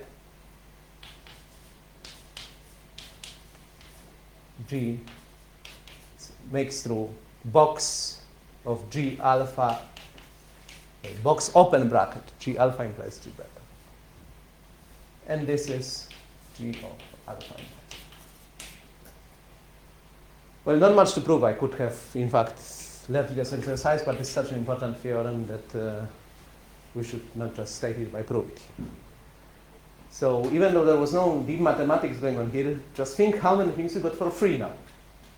G makes through box of G alpha, okay, box open bracket, G alpha implies G beta. And this is G of alpha. Well, not much to prove. I could have, in fact, left this exercise, but it's such an important theorem that uh, we should not just state it by proving it. So even though there was no deep mathematics going on here, just think how many things you got for free now.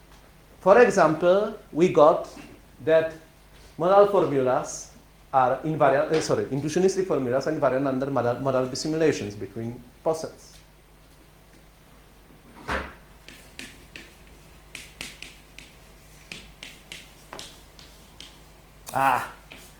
For example, we got that modal formulas are invariant, uh, sorry, intuitionistic formulas are invariant under modal, modal bisimulations between posets. Ah.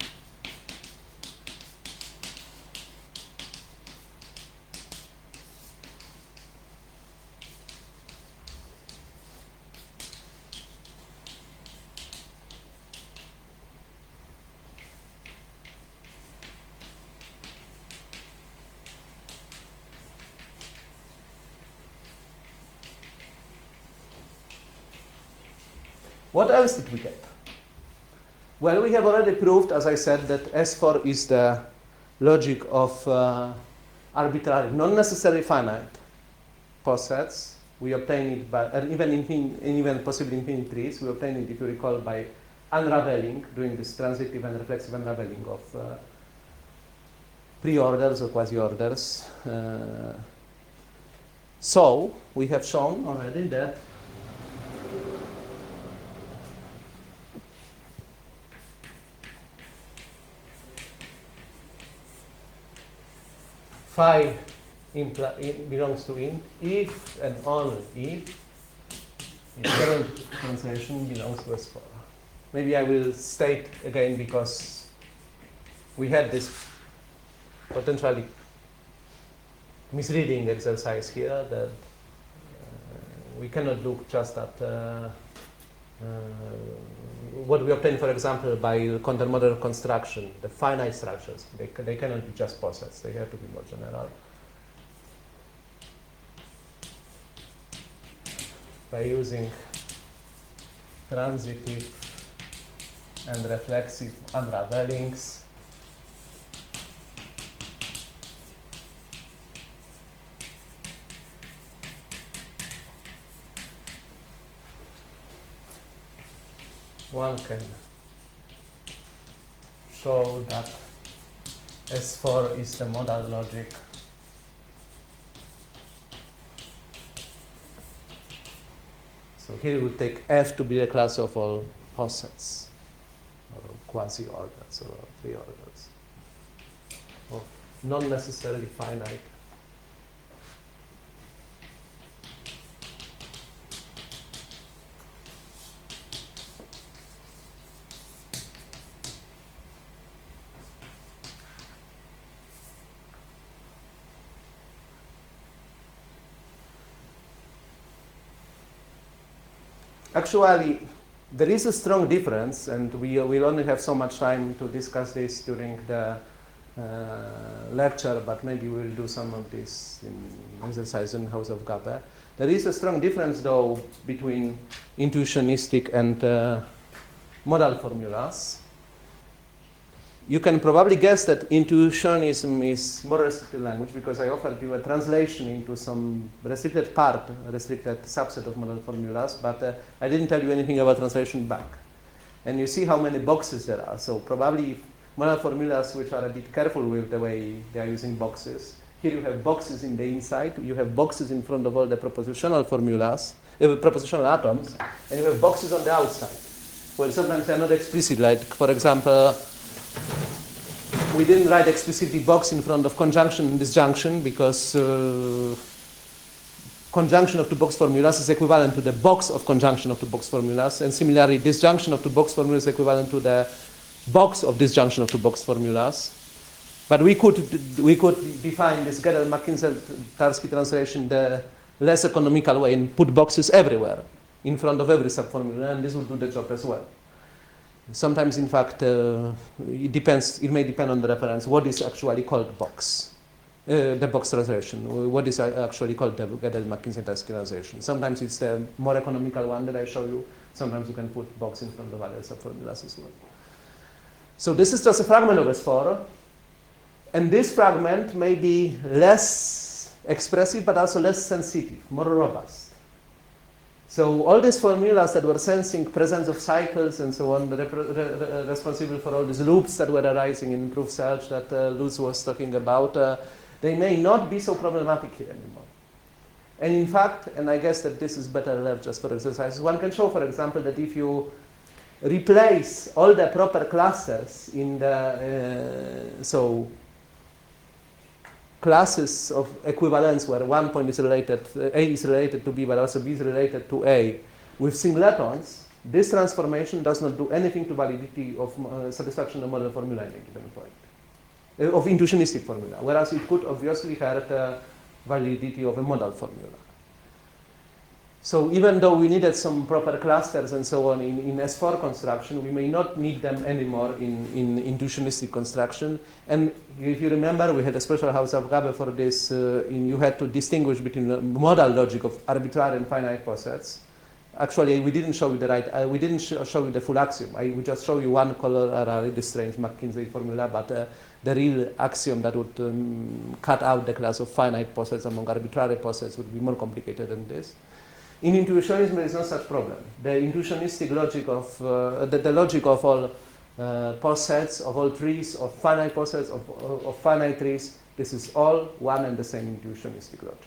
What else did we get? Well, we have already proved, as I said, that S four is the logic of uh, arbitrary, not necessarily finite posets. We obtain it by, and even in, in even possibly infinite trees, we obtain it, if you recall, by unraveling, doing this transitive and reflexive unraveling of uh, pre-orders or quasi-orders. Uh, so, we have shown already that phi impl- in belongs to int if and only if its current translation belongs to S four. Maybe I will state again, because we had this potentially misleading exercise here, that uh, we cannot look just at uh, uh, what we obtain, for example, by countermodel construction, the finite structures. They, they cannot be just posets, they have to be more general. By using transitive and reflexive unravelings, one can show that S four is the modal logic So here we take F to be the class of all posets, or quasi-orders, or pre-orders, of not necessarily finite. Actually, there is a strong difference, and we will only have so much time to discuss this during the uh, lecture, but maybe we'll do some of this in exercise in House of Gabe. There is a strong difference, though, between intuitionistic and uh, modal formulas. You can probably guess that intuitionism is more restricted language, because I offered you a translation into some restricted part, a restricted subset of modal formulas, but uh, I didn't tell you anything about translation back. And you see how many boxes there are. So probably modal formulas which are a bit careful with the way they are using boxes. Here you have boxes in the inside, you have boxes in front of all the propositional formulas, uh, propositional atoms, and you have boxes on the outside. Well, sometimes they are not explicit, like, for example, we didn't write explicitly box in front of conjunction and disjunction, because uh, conjunction of two box formulas is equivalent to the box of conjunction of two box formulas, and similarly disjunction of two box formulas is equivalent to the box of disjunction of two box formulas. But we could we could define this Gödel-McKinsey-Tarski translation the less economical way and put boxes everywhere in front of every subformula, and this would do the job as well. Sometimes, in fact, uh, it depends. It may depend on the reference. What is actually called box, uh, the box translation? What is actually called the Gödel-McKinsey-Tarski translation? Sometimes it's the more economical one that I show you. Sometimes you can put box in front of other subformulas as well. So this is just a fragment of S four, and this fragment may be less expressive, but also less sensitive, more robust. So all these formulas that were sensing presence of cycles and so on, rep- re- responsible for all these loops that were arising in proof search that uh, Luz was talking about, uh, they may not be so problematic here anymore. And in fact, and I guess that this is better left just for exercise, one can show, for example, that if you replace all the proper clusters in the, uh, so classes of equivalence where one point is related, uh, A is related to B, but also B is related to A, with singletons, this transformation does not do anything to validity of uh, satisfaction of model formula at a given point, uh, of intuitionistic formula, whereas it could obviously hurt the validity of a modal formula. So even though we needed some proper clusters and so on in, in S four construction, we may not need them anymore in, in intuitionistic construction. And if you remember, we had a special Hausaufgabe for this. Uh, in, you had to distinguish between the modal logic of arbitrary and finite posets. Actually, we didn't show you the right, uh, we didn't sh show you the full axiom. I would just show you one corollary, this strange McKinsey formula, but uh, the real axiom that would um, cut out the class of finite posets among arbitrary posets would be more complicated than this. In intuitionism, there is no such problem. The intuitionistic logic of, uh, the, the logic of all uh, posets, of all trees, of finite posets, of, of, of finite trees, this is all one and the same intuitionistic logic.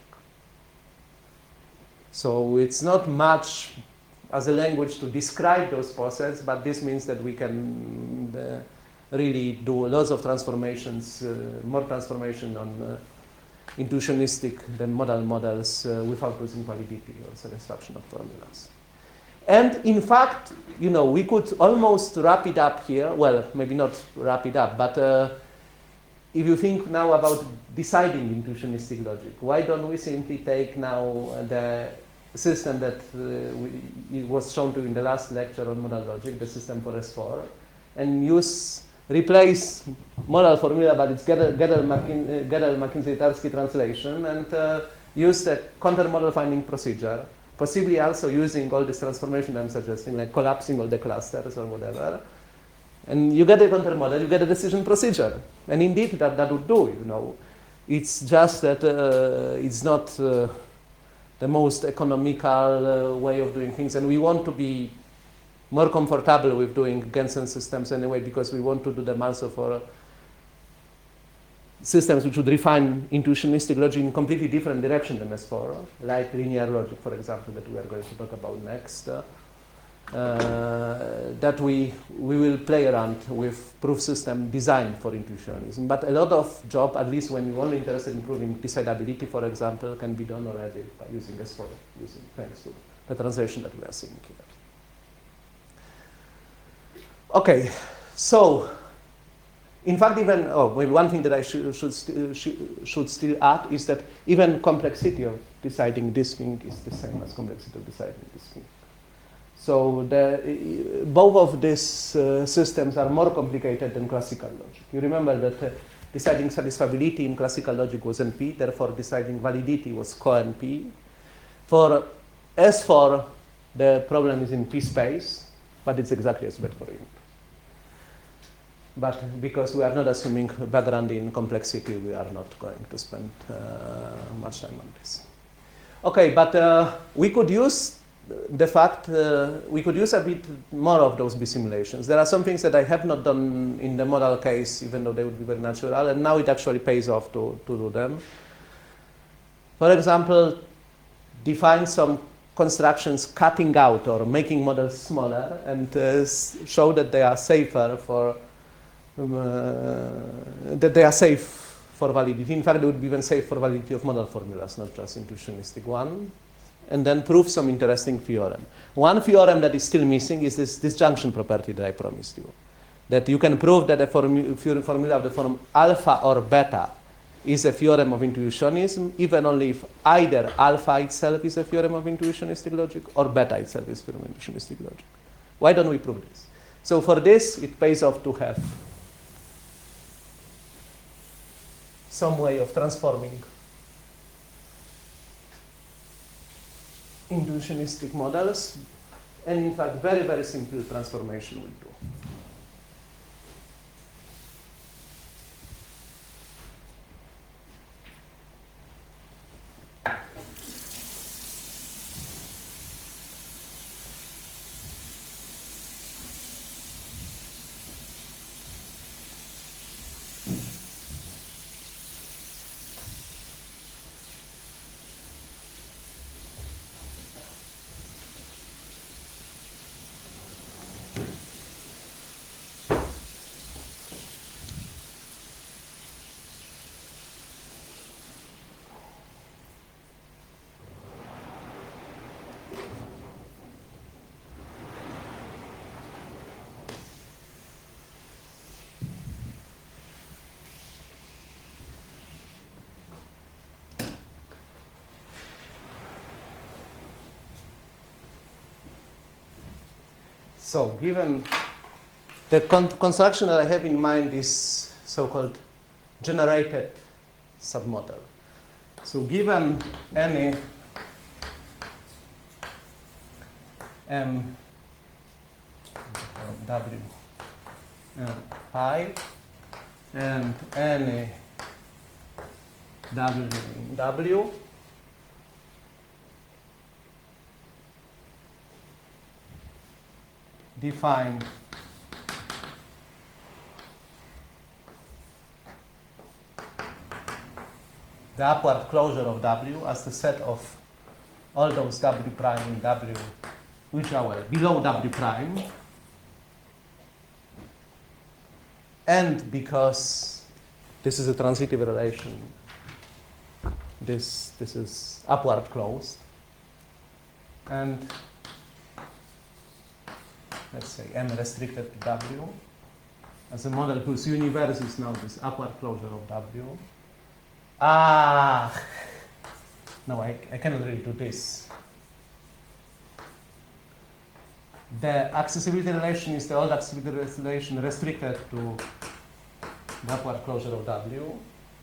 So it's not much as a language to describe those posets, but this means that we can uh, really do lots of transformations, uh, more transformation on uh, intuitionistic than modal models uh, without losing validity or satisfaction of formulas. And in fact, you know, we could almost wrap it up here. Well, maybe not wrap it up, but uh, if you think now about deciding intuitionistic logic, why don't we simply take now the system that uh, we, it was shown to in the last lecture on modal logic, the system for S four, and use replace modal formula, but it's Gödel-McKinsey-Tarski translation, and uh, use the counter-model finding procedure, possibly also using all this transformation I'm suggesting, like collapsing all the clusters or whatever. And you get a counter-model, you get a decision procedure. And indeed, that, that would do, you know. It's just that uh, it's not uh, the most economical uh, way of doing things, and we want to be more comfortable with doing Gensen systems anyway, because we want to do them also for systems which would refine intuitionistic logic in a completely different direction than S four, like linear logic, for example, that we are going to talk about next. Uh, uh, that we, we will play around with proof system designed for intuitionism. But a lot of job, at least when you're only interested in proving decidability, for example, can be done already by using S four, using, thanks to the translation that we are seeing here. Okay, so in fact, even oh, maybe one thing that I should should, st should should still add is that even complexity of deciding this thing is the same as complexity of deciding this thing. So the, both of these uh, systems are more complicated than classical logic. You remember that uh, deciding satisfiability in classical logic was N P, therefore deciding validity was co-N P. For S four, the problem is in P space, but it's exactly as bad for int. But because we are not assuming background in complexity, we are not going to spend uh, much time on this. Okay, but uh, we could use the fact, uh, we could use a bit more of those B simulations. There are some things that I have not done in the modal case, even though they would be very natural, and now it actually pays off to, to do them. For example, define some constructions cutting out or making models smaller and uh, show that they are safer for Um, uh, that they are safe for validity. In fact, they would be even safe for validity of modal formulas, not just intuitionistic one. And then prove some interesting theorem. One theorem that is still missing is this disjunction property that I promised you. That you can prove that a formu formula of the form alpha or beta is a theorem of intuitionism, even only if either alpha itself is a theorem of intuitionistic logic or beta itself is a theorem of intuitionistic logic. Why don't we prove this? So for this, it pays off to have some way of transforming intuitionistic models, and in fact, very, very simple transformation will do. So given the con construction that I have in mind is so-called generated submodel. So given any m w uh, pi and any w in w, define the upward closure of W as the set of all those W prime in W which are well below W prime, and because this is a transitive relation, this, this is upward closed, and let's say M restricted to W as a model whose universe is now this upward closure of W. Ah, no, I, I cannot really do this. The accessibility relation is the old accessibility relation restricted to the upward closure of W.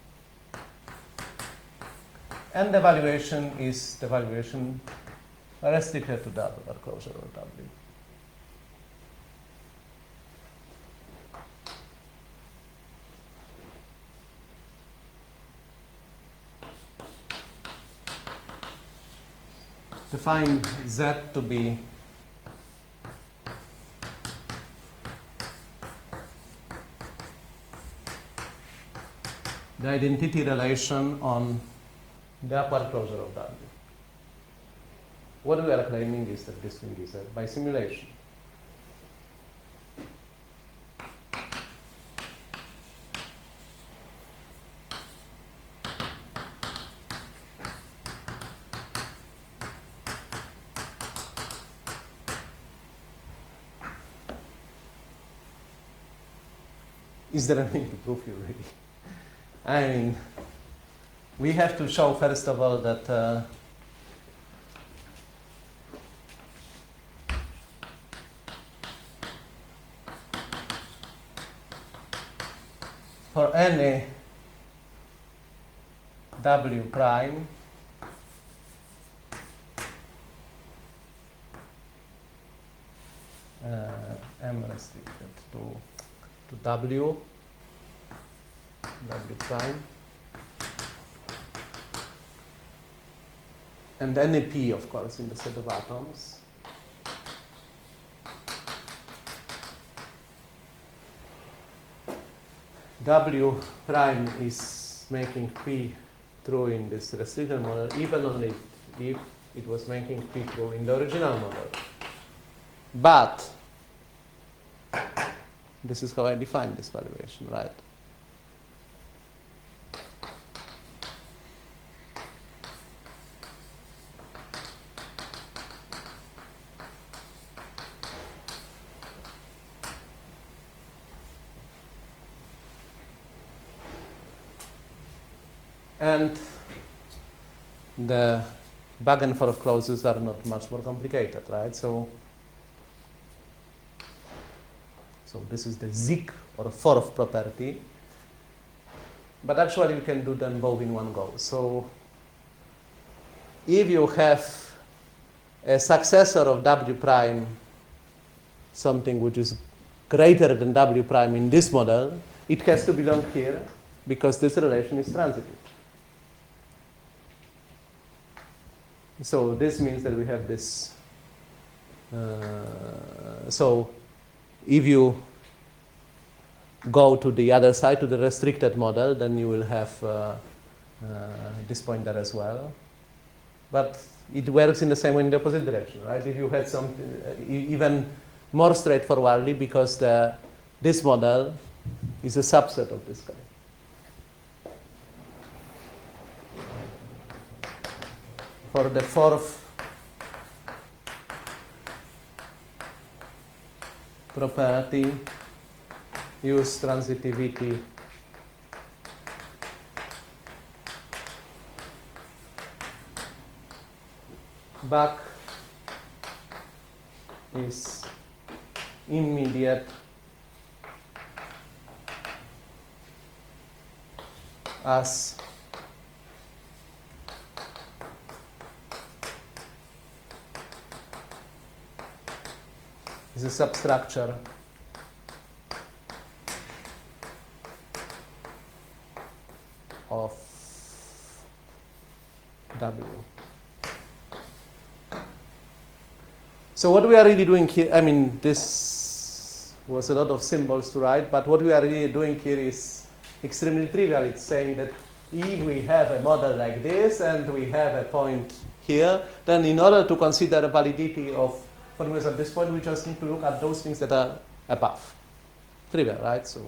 And the valuation is the valuation restricted to the upward closure of W. Define Z to be the identity relation on the upward closure of W. What we are claiming is that this thing is by simulation. Is there anything to prove here, really? I mean, we have to show, first of all, that uh, for any W prime, uh, M restricted to to W, W prime, and any P, of course, in the set of atoms. W prime is making P true in this restriction model, even only if it was making P true in the original model. But this is how I define this valuation, right? And the back and forth clauses are not much more complicated, right? So, so this is the Zig or fourth property. But actually you can do them both in one go. So if you have a successor of W prime, something which is greater than W prime in this model, it has to belong here because this relation is transitive. So this means that we have this. Uh, so if you go to the other side, to the restricted model, then you will have uh, uh, this point there as well. But it works in the same way in the opposite direction, right? If you had something uh, even more straightforwardly, because the, this model is a subset of this guy. For the fourth property, use transitivity back is immediate as is a substructure of W. So what we are really doing here, I mean, this was a lot of symbols to write, but what we are really doing here is extremely trivial. It's saying that if we have a model like this and we have a point here, then in order to consider the validity of formulas at this point, we just need to look at those things that are above. Trivial, right? So,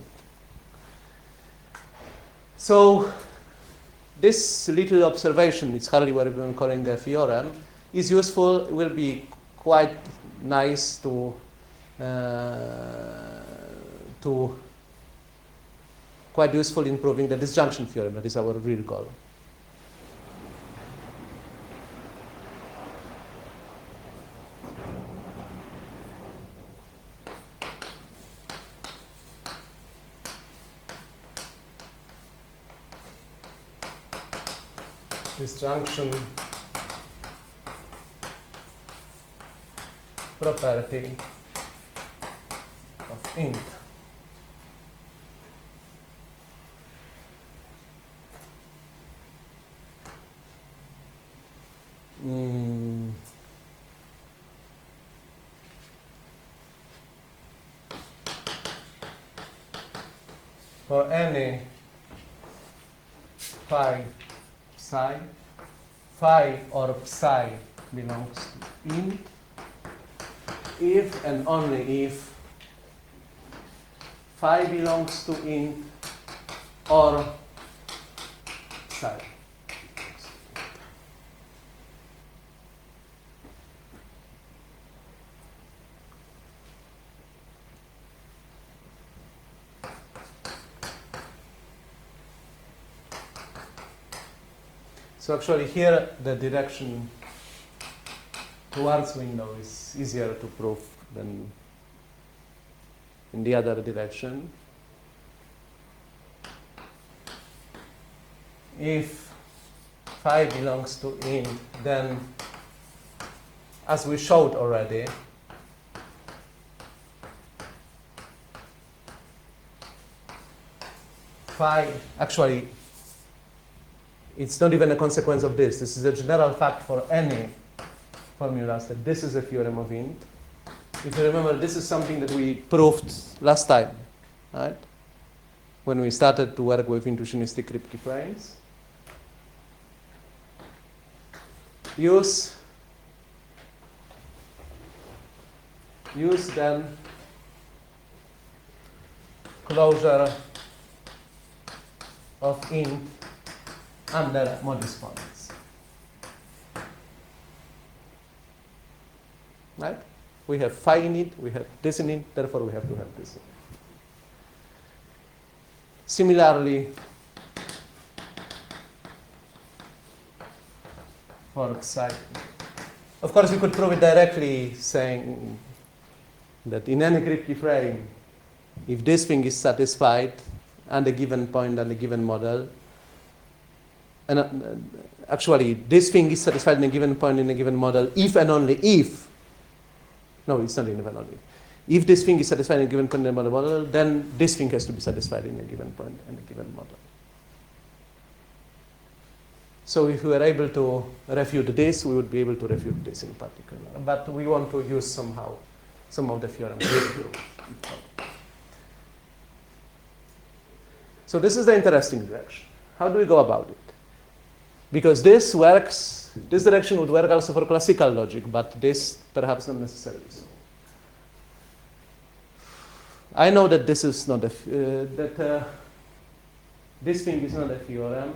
so this little observation, it's hardly what we're calling a theorem, is useful, will be quite nice to uh, to quite useful in proving the disjunction theorem. That is our real goal. Disjunction property of int. Mm. For any phi psi, phi or psi belongs to int if and only if phi belongs to int or psi. So actually here the direction towards window is easier to prove than in the other direction. If phi belongs to int, then as we showed already, phi actually it's not even a consequence of this. This is a general fact for any formulas that this is a theorem of int. If you remember, this is something that we proved last time, right? When we started to work with intuitionistic Kripke frames. Use, use then closure of int under modus ponens. Right? We have phi in it, we have this in it, therefore we have to have this in it. Similarly, for psi. Of course, we could prove it directly, saying that in any Kripke frame, if this thing is satisfied and a given point and a given model, and uh, actually this thing is satisfied in a given point in a given model if and only if, no, it's not even only, if this thing is satisfied in a given point in a model, then this thing has to be satisfied in a given point in a given model. So if we were able to refute this, we would be able to refute this in particular. But we want to use somehow some of the theorems. So this is the interesting direction. How do we go about it? Because this works, this direction would work also for classical logic, but this perhaps not necessarily so. I know that this is not a, uh, that uh, this thing is not a theorem.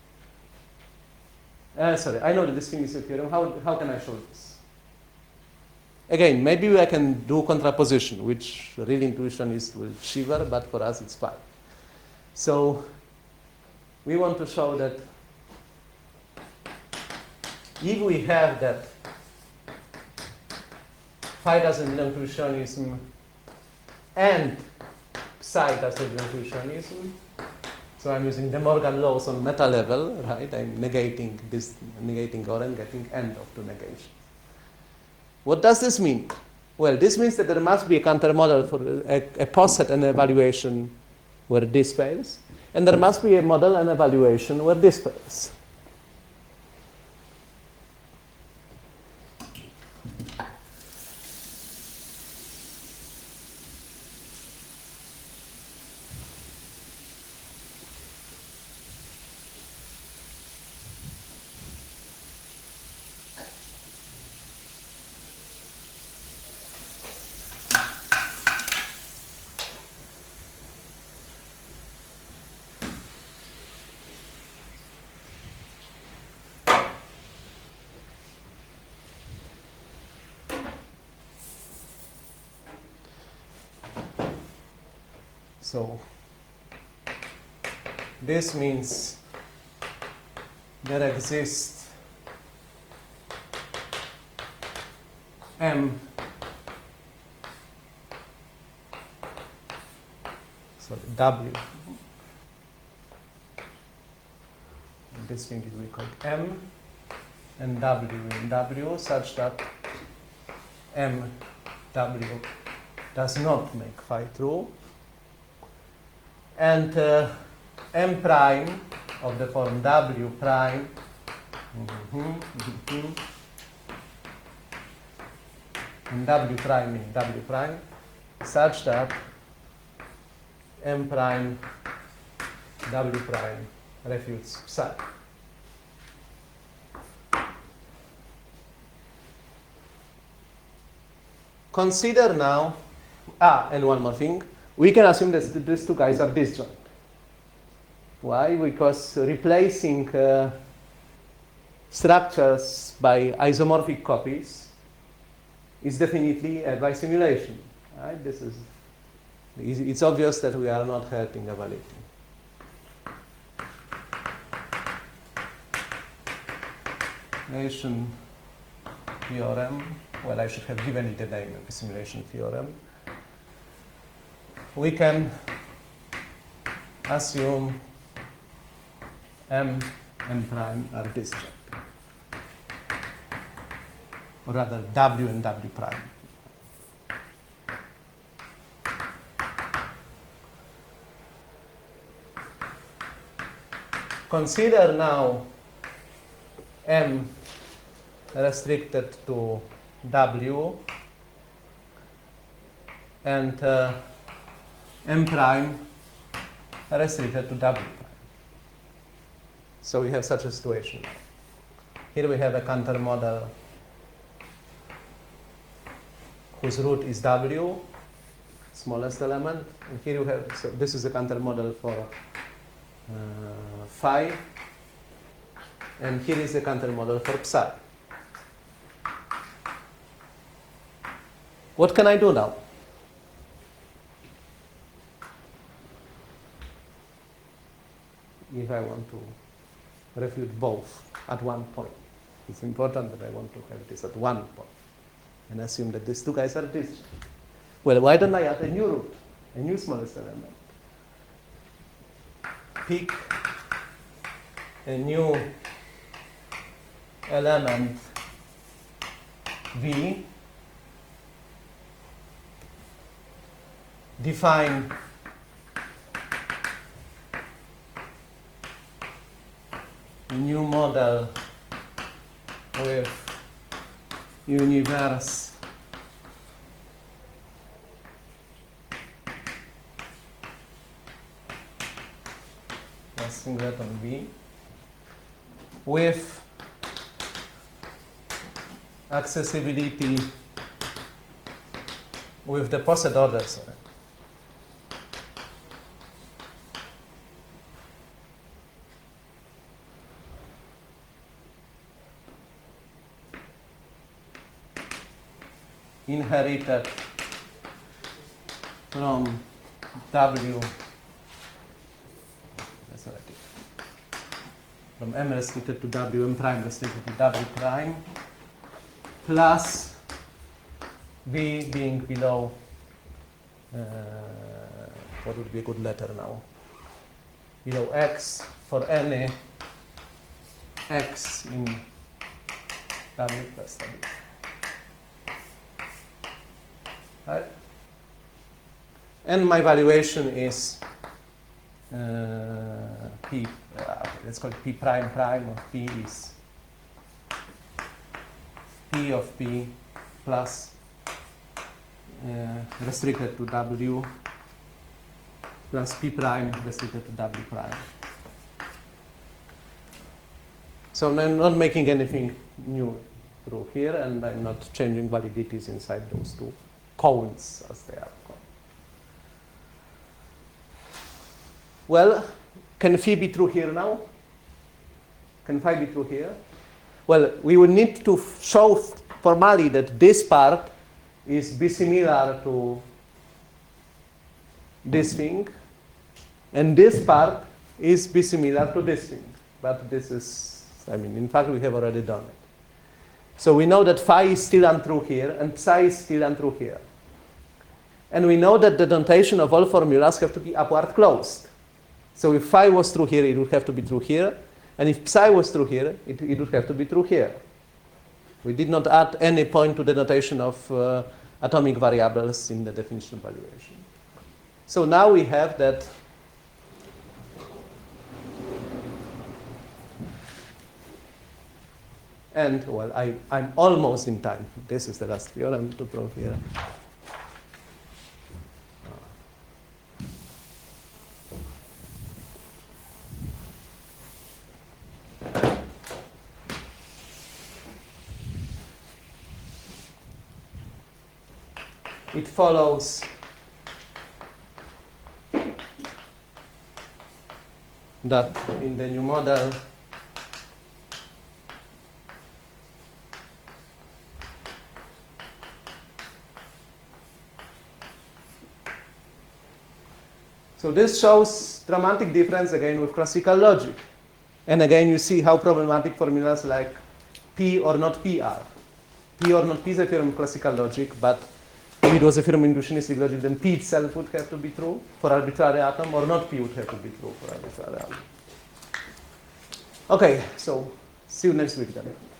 Uh, sorry, I know that this thing is a theorem. How, how can I show this? Again, maybe I can do contraposition, which real intuitionists will shiver, but for us it's fine. So we want to show that if we have that phi doesn't belong to intuitionism and psi does differentialism. So I'm using De Morgan laws on meta level, right? I'm negating this, negating or and getting end of two negations. What does this mean? Well, this means that there must be a countermodel for a, a poset and evaluation where this fails, and there must be a model and evaluation where this fails. So this means there exists M, sorry, W. And this thing is we call M and W in W such that M, W does not make phi true. And uh, M prime of the form W prime mm-hmm, mm-hmm, and W prime in W prime such that M prime W prime refutes psi. Consider now, ah, and one more thing. We can assume that these two guys are disjoint. Why? Because replacing uh, structures by isomorphic copies is definitely a bisimulation. Right? This is, it's obvious that we are not hurting a validity. Simulation theorem. Well, I should have given it the name of simulation theorem. We can assume M and prime are disjoint, or rather W and W prime. Consider now M restricted to W and uh, M prime restricted to W prime. So we have such a situation. Here we have a counter model whose root is W, smallest element, and here you have, so this is a counter model for uh, phi, and here is the counter model for psi. What can I do now? If I want to refute both at one point. It's important that I want to have this at one point and assume that these two guys are disjoint. Well, why don't I add a new root, a new smallest element? Pick a new element V, define a new model with universe singleton V with accessibility with the poset order. Sorry. Inherited from W, that's what I did. From M restricted to W, M prime restricted to W prime, plus V being below uh, what would be a good letter now? You know, x for any x in W plus W. Right? And my valuation is uh, p, uh, let's call it p prime prime of p is p of p plus uh, restricted to W plus p prime restricted to W prime. So I'm not making anything new through here, and I'm not changing validities inside those two cones, as they are called. Well, can phi be true here now? Can phi be true here? Well, we will need to show formally that this part is bisimilar to this thing, and this part is bisimilar to this thing. But this is, I mean, in fact, we have already done it. So we know that phi is still untrue here, and psi is still untrue here. And we know that the notation of all formulas have to be upward closed. So if phi was true here, it would have to be true here. And if psi was true here, it, it would have to be true here. We did not add any point to the notation of uh, atomic variables in the definition of valuation. So now we have that and, well, I, I'm almost in time. This is the last theorem to prove here. It follows that in the new model so this shows dramatic difference again with classical logic. And again, you see how problematic formulas like P or not P are. P or not P is a theorem of classical logic, but if it was a theorem of inductionistic logic, then P itself would have to be true for arbitrary atom, or not P would have to be true for arbitrary atom. Okay, so see you next week then.